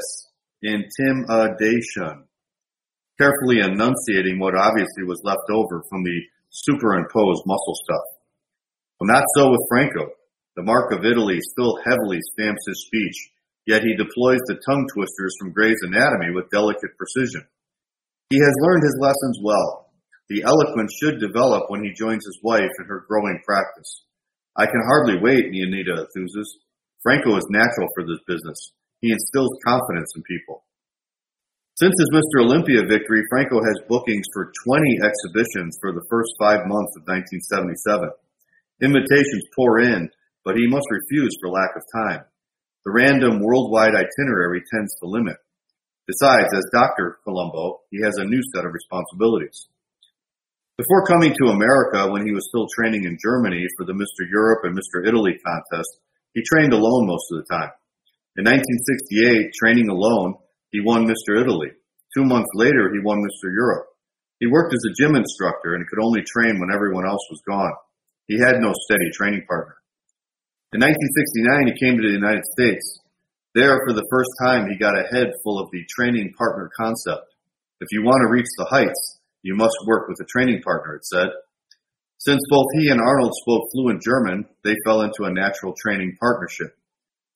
Intimidation. Carefully enunciating what obviously was left over from the superimposed muscle stuff. But not so with Franco. The mark of Italy still heavily stamps his speech, yet he deploys the tongue twisters from Gray's Anatomy with delicate precision. He has learned his lessons well. The eloquence should develop when he joins his wife in her growing practice. I can hardly wait, Anita enthuses. Franco is natural for this business. He instills confidence in people. Since his Mr. Olympia victory, Franco has bookings for 20 exhibitions for the first 5 months of 1977. Invitations pour in, but he must refuse for lack of time. The random worldwide itinerary tends to limit. Besides, as Dr. Columbu, he has a new set of responsibilities. Before coming to America, when he was still training in Germany for the Mr. Europe and Mr. Italy contest, he trained alone most of the time. In 1968, training alone, he won Mr. Italy. 2 months later, he won Mr. Europe. He worked as a gym instructor and could only train when everyone else was gone. He had no steady training partner. In 1969, he came to the United States. There, for the first time, he got a head full of the training partner concept. If you want to reach the heights, you must work with a training partner, it said. Since both he and Arnold spoke fluent German, they fell into a natural training partnership.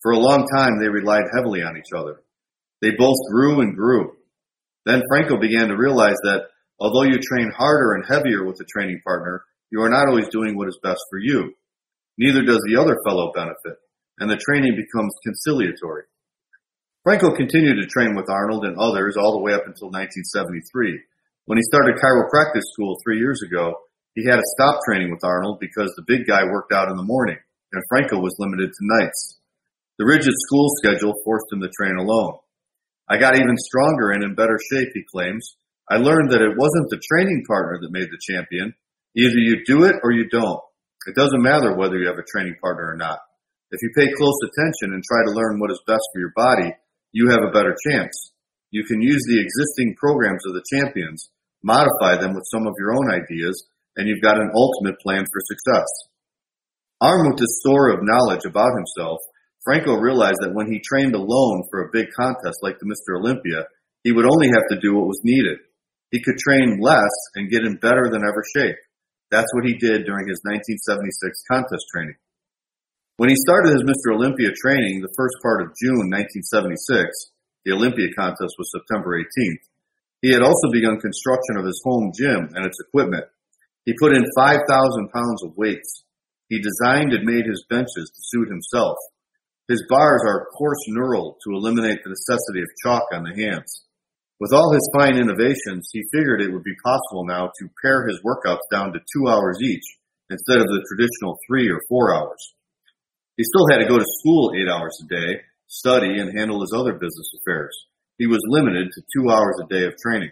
For a long time, they relied heavily on each other. They both grew and grew. Then Franco began to realize that although you train harder and heavier with a training partner, you are not always doing what is best for you. Neither does the other fellow benefit, and the training becomes conciliatory. Franco continued to train with Arnold and others all the way up until 1973. When he started chiropractic school 3 years ago, he had to stop training with Arnold because the big guy worked out in the morning, and Franco was limited to nights. The rigid school schedule forced him to train alone. I got even stronger and in better shape, he claims. I learned that it wasn't the training partner that made the champion. Either you do it or you don't. It doesn't matter whether you have a training partner or not. If you pay close attention and try to learn what is best for your body, you have a better chance. You can use the existing programs of the champions, modify them with some of your own ideas, and you've got an ultimate plan for success. Armed with this store of knowledge about himself, Franco realized that when he trained alone for a big contest like the Mr. Olympia, he would only have to do what was needed. He could train less and get in better than ever shape. That's what he did during his 1976 contest training. When he started his Mr. Olympia training the first part of June 1976, the Olympia contest was September 18th, he had also begun construction of his home gym and its equipment. He put in 5,000 pounds of weights. He designed and made his benches to suit himself. His bars are coarse knurled to eliminate the necessity of chalk on the hands. With all his fine innovations, he figured it would be possible now to pare his workouts down to 2 hours each instead of the traditional 3 or 4 hours. He still had to go to school 8 hours a day, study, and handle his other business affairs. He was limited to 2 hours a day of training.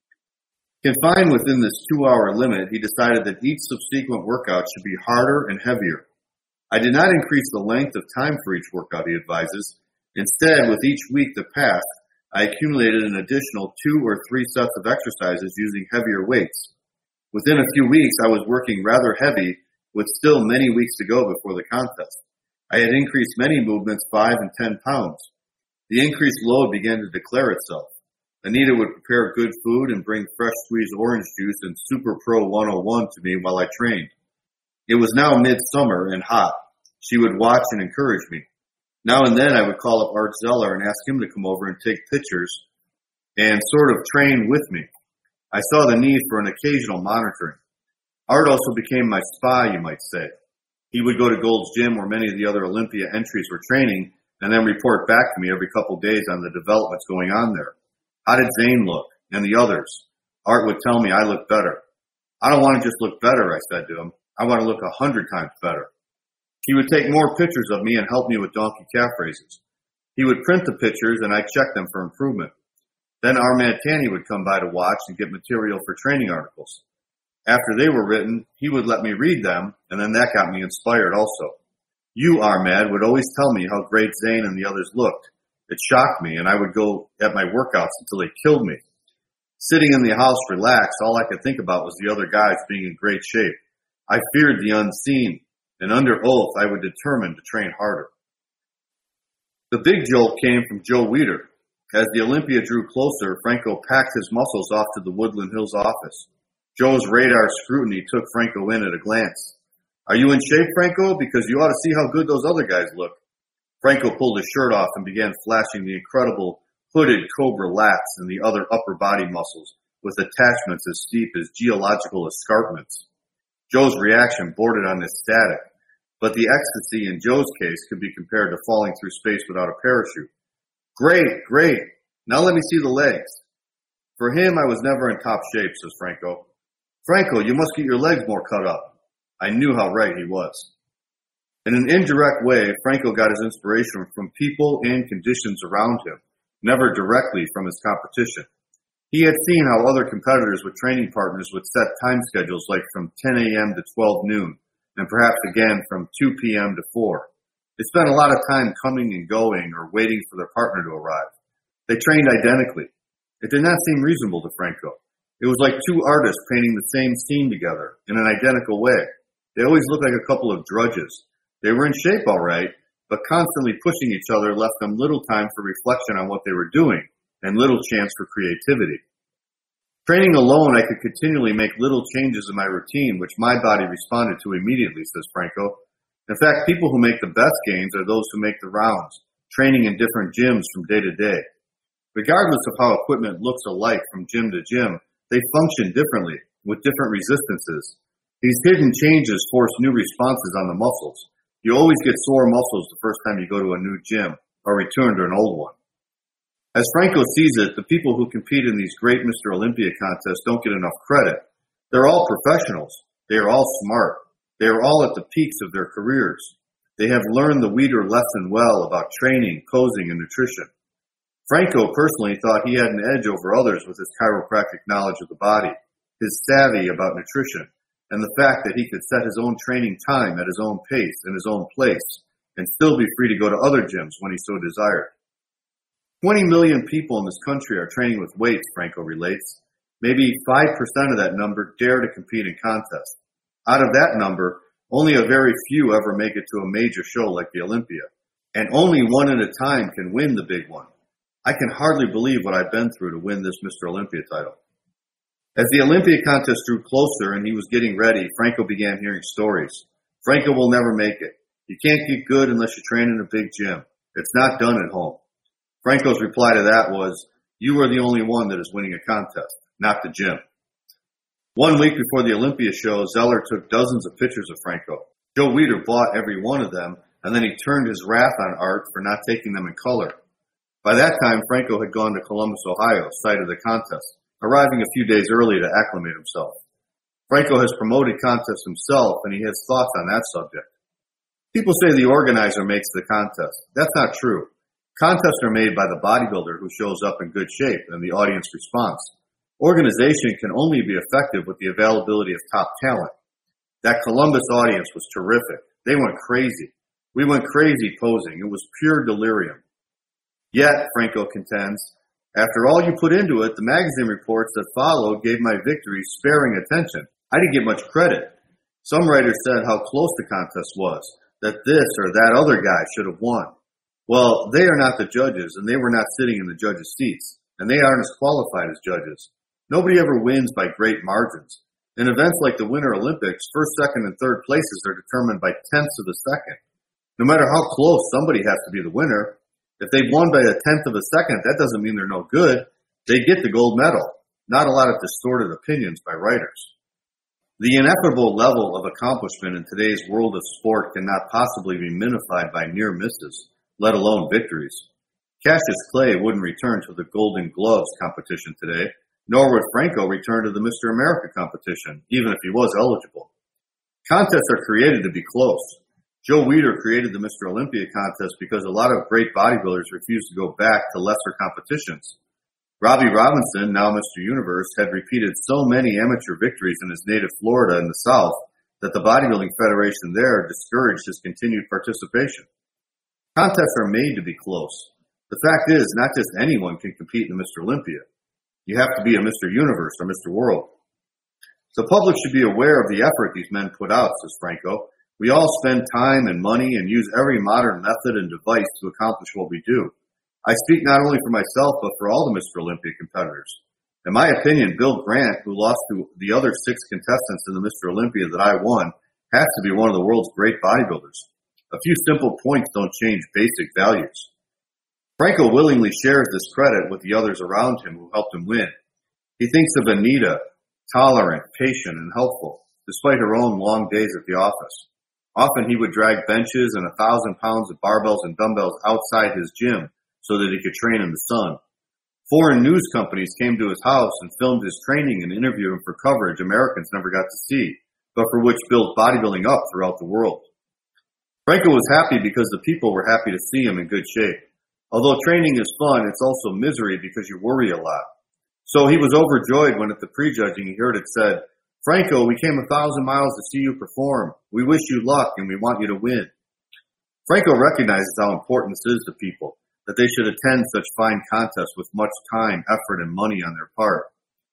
Confined within this 2-hour limit, he decided that each subsequent workout should be harder and heavier. I did not increase the length of time for each workout, he advises. Instead, with each week that passed, I accumulated an additional 2 or 3 sets of exercises using heavier weights. Within a few weeks, I was working rather heavy, with still many weeks to go before the contest. I had increased many movements 5 and 10 pounds. The increased load began to declare itself. Anita would prepare good food and bring fresh squeezed orange juice and Super Pro 101 to me while I trained. It was now midsummer and hot. She would watch and encourage me. Now and then I would call up Art Zeller and ask him to come over and take pictures and sort of train with me. I saw the need for an occasional monitoring. Art also became my spy, you might say. He would go to Gold's Gym where many of the other Olympia entries were training and then report back to me every couple of days on the developments going on there. How did Zane look? And the others? Art would tell me I looked better. I don't want to just look better, I said to him. I want to look 100 times better. He would take more pictures of me and help me with donkey calf raises. He would print the pictures and I'd check them for improvement. Then Armad Tanny would come by to watch and get material for training articles. After they were written, he would let me read them, and then that got me inspired also. You, Armad, would always tell me how great Zane and the others looked. It shocked me, and I would go at my workouts until they killed me. Sitting in the house relaxed, all I could think about was the other guys being in great shape. I feared the unseen, and under oath I would determine to train harder. The big jolt came from Joe Weider. As the Olympia drew closer, Franco packed his muscles off to the Woodland Hills office. Joe's radar scrutiny took Franco in at a glance. Are you in shape, Franco? Because you ought to see how good those other guys look. Franco pulled his shirt off and began flashing the incredible hooded cobra lats and the other upper body muscles with attachments as steep as geological escarpments. Joe's reaction bordered on ecstatic, but the ecstasy in Joe's case could be compared to falling through space without a parachute. Great, great. Now let me see the legs. For him, I was never in top shape, says Franco. Franco, you must get your legs more cut up. I knew how right he was. In an indirect way, Franco got his inspiration from people and conditions around him, never directly from his competition. He had seen how other competitors with training partners would set time schedules like from 10 a.m. to 12 noon, and perhaps again from 2 p.m. to 4. They spent a lot of time coming and going or waiting for their partner to arrive. They trained identically. It did not seem reasonable to Franco. It was like two artists painting the same scene together in an identical way. They always looked like a couple of drudges. They were in shape all right, but constantly pushing each other left them little time for reflection on what they were doing and little chance for creativity. Training alone, I could continually make little changes in my routine, which my body responded to immediately, says Franco. In fact, people who make the best gains are those who make the rounds, training in different gyms from day to day. Regardless of how equipment looks alike from gym to gym, they function differently, with different resistances. These hidden changes force new responses on the muscles. You always get sore muscles the first time you go to a new gym or return to an old one. As Franco sees it, the people who compete in these great Mr. Olympia contests don't get enough credit. They're all professionals. They are all smart. They are all at the peaks of their careers. They have learned the Weider lesson well about training, posing, and nutrition. Franco personally thought he had an edge over others with his chiropractic knowledge of the body, his savvy about nutrition, and the fact that he could set his own training time at his own pace and his own place, and still be free to go to other gyms when he so desired. 20 million people in this country are training with weights, Franco relates. Maybe 5% of that number dare to compete in contests. Out of that number, only a very few ever make it to a major show like the Olympia, and only one at a time can win the big one. I can hardly believe what I've been through to win this Mr. Olympia title. As the Olympia contest drew closer and he was getting ready, Franco began hearing stories. Franco will never make it. You can't get good unless you train in a big gym. It's not done at home. Franco's reply to that was, you are the only one that is winning a contest, not the gym. 1 week before the Olympia show, Zeller took dozens of pictures of Franco. Joe Weider bought every one of them, and then he turned his wrath on Art for not taking them in color. By that time, Franco had gone to Columbus, Ohio, site of the contest, arriving a few days early to acclimate himself. Franco has promoted contests himself, and he has thoughts on that subject. People say the organizer makes the contest. That's not true. Contests are made by the bodybuilder who shows up in good shape and the audience response. Organization can only be effective with the availability of top talent. That Columbus audience was terrific. They went crazy. We went crazy posing. It was pure delirium. Yet, Franco contends, after all you put into it, the magazine reports that followed gave my victory sparing attention. I didn't get much credit. Some writers said how close the contest was, that this or that other guy should have won. Well, they are not the judges, and they were not sitting in the judges' seats, and they aren't as qualified as judges. Nobody ever wins by great margins. In events like the Winter Olympics, first, second, and third places are determined by tenths of a second. No matter how close, somebody has to be the winner. If they've won by a tenth of a second, that doesn't mean they're no good. They get the gold medal. Not a lot of distorted opinions by writers. The ineffable level of accomplishment in today's world of sport cannot possibly be minified by near misses, let alone victories. Cassius Clay wouldn't return to the Golden Gloves competition today, nor would Franco return to the Mr. America competition, even if he was eligible. Contests are created to be close. Joe Weider created the Mr. Olympia contest because a lot of great bodybuilders refused to go back to lesser competitions. Robbie Robinson, now Mr. Universe, had repeated so many amateur victories in his native Florida in the South that the Bodybuilding Federation there discouraged his continued participation. Contests are made to be close. The fact is, not just anyone can compete in Mr. Olympia. You have to be a Mr. Universe or Mr. World. The public should be aware of the effort these men put out, says Franco. We all spend time and money and use every modern method and device to accomplish what we do. I speak not only for myself, but for all the Mr. Olympia competitors. In my opinion, Bill Grant, who lost to the other 6 contestants in the Mr. Olympia that I won, has to be one of the world's great bodybuilders. A few simple points don't change basic values. Franco willingly shares this credit with the others around him who helped him win. He thinks of Anita, tolerant, patient, and helpful, despite her own long days at the office. Often he would drag benches and 1,000 pounds of barbells and dumbbells outside his gym so that he could train in the sun. Foreign news companies came to his house and filmed his training and interviewed him for coverage Americans never got to see, but for which built bodybuilding up throughout the world. Franco was happy because the people were happy to see him in good shape. Although training is fun, it's also misery because you worry a lot. So he was overjoyed when at the prejudging he heard it said, Franco, we came 1,000 miles to see you perform. We wish you luck and we want you to win. Franco recognizes how important this is to people, that they should attend such fine contests with much time, effort, and money on their part.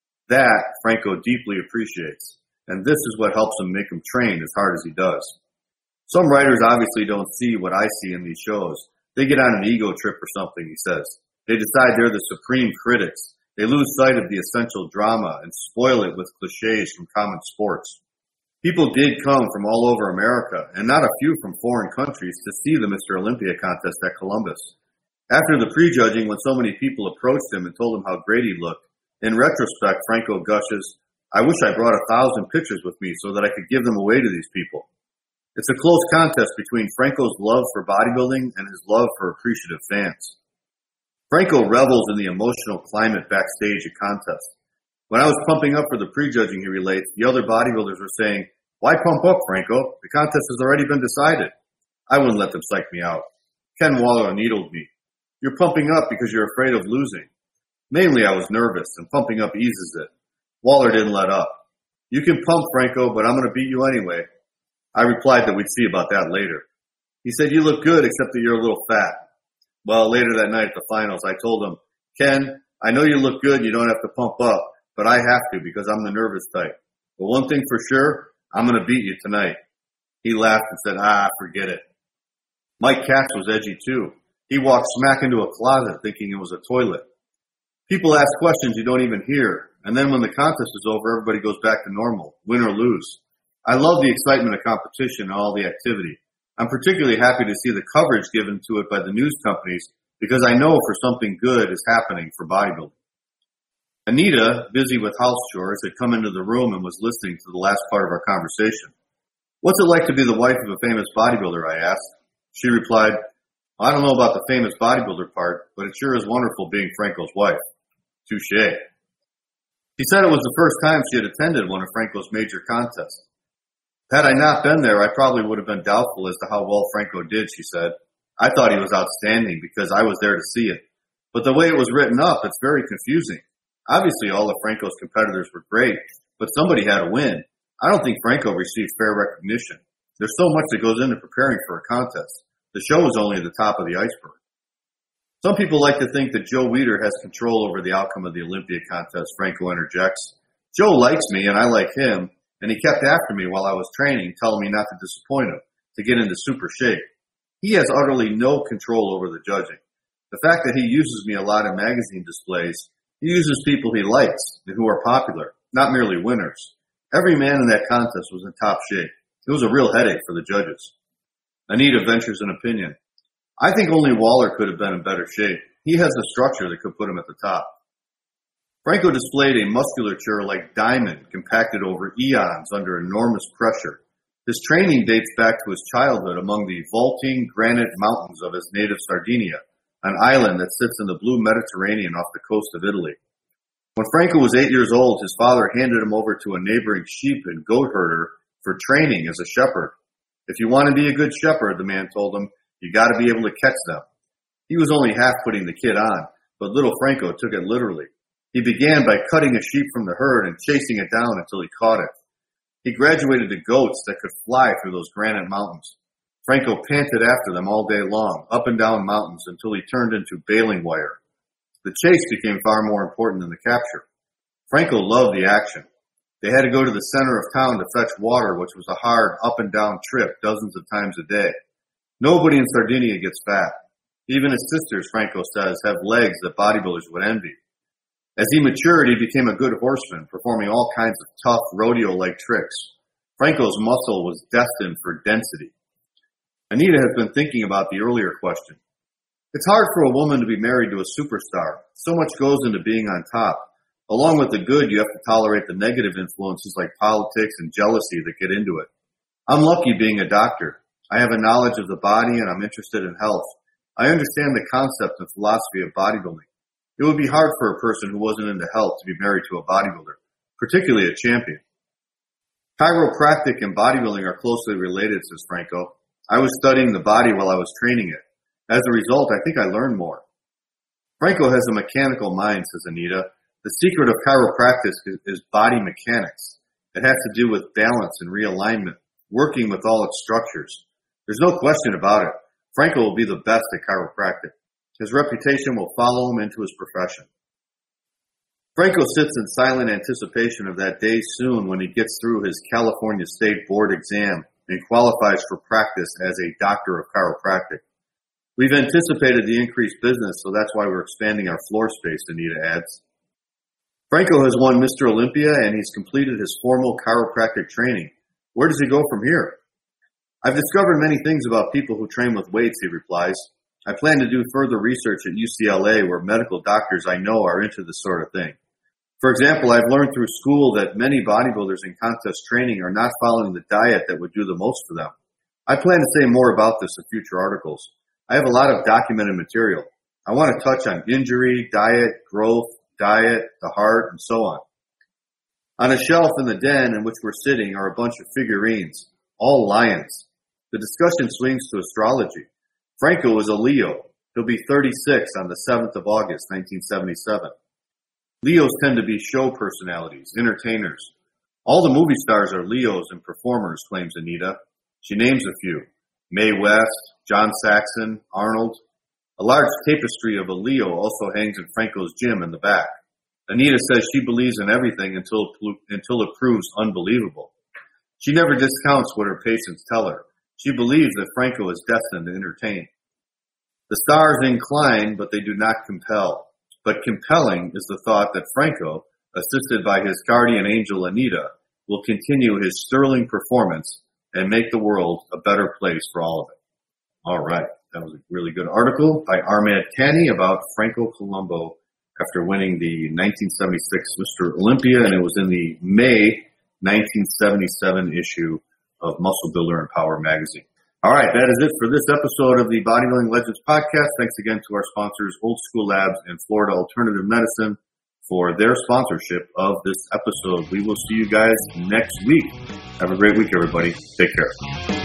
That Franco deeply appreciates, and this is what helps him make him train as hard as he does. Some writers obviously don't see what I see in these shows. They get on an ego trip or something, he says. They decide they're the supreme critics. They lose sight of the essential drama and spoil it with cliches from common sports. People did come from all over America, and not a few from foreign countries, to see the Mr. Olympia contest at Columbus. After the prejudging, when so many people approached him and told him how great he looked, in retrospect, Franco gushes, "I wish I brought 1,000 pictures with me so that I could give them away to these people." It's a close contest between Franco's love for bodybuilding and his love for appreciative fans. Franco revels in the emotional climate backstage at contests. When I was pumping up for the prejudging, he relates, the other bodybuilders were saying, "Why pump up, Franco? The contest has already been decided." I wouldn't let them psych me out. Ken Waller needled me. "You're pumping up because you're afraid of losing." Mainly I was nervous, and pumping up eases it. Waller didn't let up. "You can pump, Franco, but I'm going to beat you anyway." I replied that we'd see about that later. He said, "You look good, except that you're a little fat." Well, later that night at the finals, I told him, "Ken, I know you look good and you don't have to pump up, but I have to because I'm the nervous type. But one thing for sure, I'm going to beat you tonight." He laughed and said, forget it." Mike Katz was edgy too. He walked smack into a closet thinking it was a toilet. People ask questions you don't even hear, and then when the contest is over, everybody goes back to normal, win or lose. I love the excitement of competition and all the activity. I'm particularly happy to see the coverage given to it by the news companies because I know for something good is happening for bodybuilding. Anita, busy with house chores, had come into the room and was listening to the last part of our conversation. "What's it like to be the wife of a famous bodybuilder?" I asked. She replied, "I don't know about the famous bodybuilder part, but it sure is wonderful being Franco's wife." Touché. She said it was the first time she had attended one of Franco's major contests. "Had I not been there, I probably would have been doubtful as to how well Franco did," she said. "I thought he was outstanding because I was there to see it. But the way it was written up, it's very confusing. Obviously, all of Franco's competitors were great, but somebody had to win. I don't think Franco received fair recognition. There's so much that goes into preparing for a contest. The show is only the top of the iceberg." Some people like to think that Joe Weider has control over the outcome of the Olympia contest, Franco interjects. "Joe likes me and I like him, and he kept after me while I was training, telling me not to disappoint him, to get into super shape. He has utterly no control over the judging. The fact that he uses me a lot in magazine displays, he uses people he likes and who are popular, not merely winners. Every man in that contest was in top shape. It was a real headache for the judges." Anita ventures an opinion. "I think only Waller could have been in better shape. He has the structure that could put him at the top." Franco displayed a musculature like diamond, compacted over eons under enormous pressure. His training dates back to his childhood among the vaulting granite mountains of his native Sardinia, an island that sits in the blue Mediterranean off the coast of Italy. When Franco was 8 years old, his father handed him over to a neighboring sheep and goat herder for training as a shepherd. "If you want to be a good shepherd," the man told him, "you got to be able to catch them." He was only half putting the kid on, but little Franco took it literally. He began by cutting a sheep from the herd and chasing it down until he caught it. He graduated to goats that could fly through those granite mountains. Franco panted after them all day long, up and down mountains, until he turned into baling wire. The chase became far more important than the capture. Franco loved the action. They had to go to the center of town to fetch water, which was a hard up and down trip dozens of times a day. Nobody in Sardinia gets fat. Even his sisters, Franco says, have legs that bodybuilders would envy. As he matured, he became a good horseman, performing all kinds of tough rodeo-like tricks. Franco's muscle was destined for density. Anita has been thinking about the earlier question. It's hard for a woman to be married to a superstar. So much goes into being on top. Along with the good, you have to tolerate the negative influences like politics and jealousy that get into it. I'm lucky being a doctor. I have a knowledge of the body and I'm interested in health. I understand the concept and philosophy of bodybuilding. It would be hard for a person who wasn't into health to be married to a bodybuilder, particularly a champion. Chiropractic and bodybuilding are closely related, says Franco. I was studying the body while I was training it. As a result, I think I learned more. Franco has a mechanical mind, says Anita. The secret of chiropractic is body mechanics. It has to do with balance and realignment, working with all its structures. There's no question about it. Franco will be the best at chiropractic. His reputation will follow him into his profession. Franco sits in silent anticipation of that day soon when he gets through his California State Board exam and qualifies for practice as a doctor of chiropractic. We've anticipated the increased business, so that's why we're expanding our floor space, Anita adds. Franco has won Mr. Olympia and he's completed his formal chiropractic training. Where does he go from here? I've discovered many things about people who train with weights, he replies. I plan to do further research at UCLA where medical doctors I know are into this sort of thing. For example, I've learned through school that many bodybuilders in contest training are not following the diet that would do the most for them. I plan to say more about this in future articles. I have a lot of documented material. I want to touch on injury, diet, growth, the heart, and so on. On a shelf in the den in which we're sitting are a bunch of figurines, all lions. The discussion swings to astrology. Franco is a Leo. He'll be 36 on the 7th of August, 1977. Leos tend to be show personalities, entertainers. All the movie stars are Leos and performers, claims Anita. She names a few. Mae West, John Saxon, Arnold. A large tapestry of a Leo also hangs in Franco's gym in the back. Anita says she believes in everything until it proves unbelievable. She never discounts what her patients tell her. She believes that Franco is destined to entertain. The stars incline, but they do not compel. But compelling is the thought that Franco, assisted by his guardian angel Anita, will continue his sterling performance and make the world a better place for all of it. All right. That was a really good article by Armand Tanny about Franco Columbu after winning the 1976 Mr. Olympia, and it was in the May 1977 issue of Muscle Builder and Power magazine. All right, that is it for this episode of the Bodybuilding Legends podcast. Thanks again to our sponsors, Old School Labs and Florida Alternative Medicine, for their sponsorship of this episode. We will see you guys next week. Have a great week, everybody. Take care.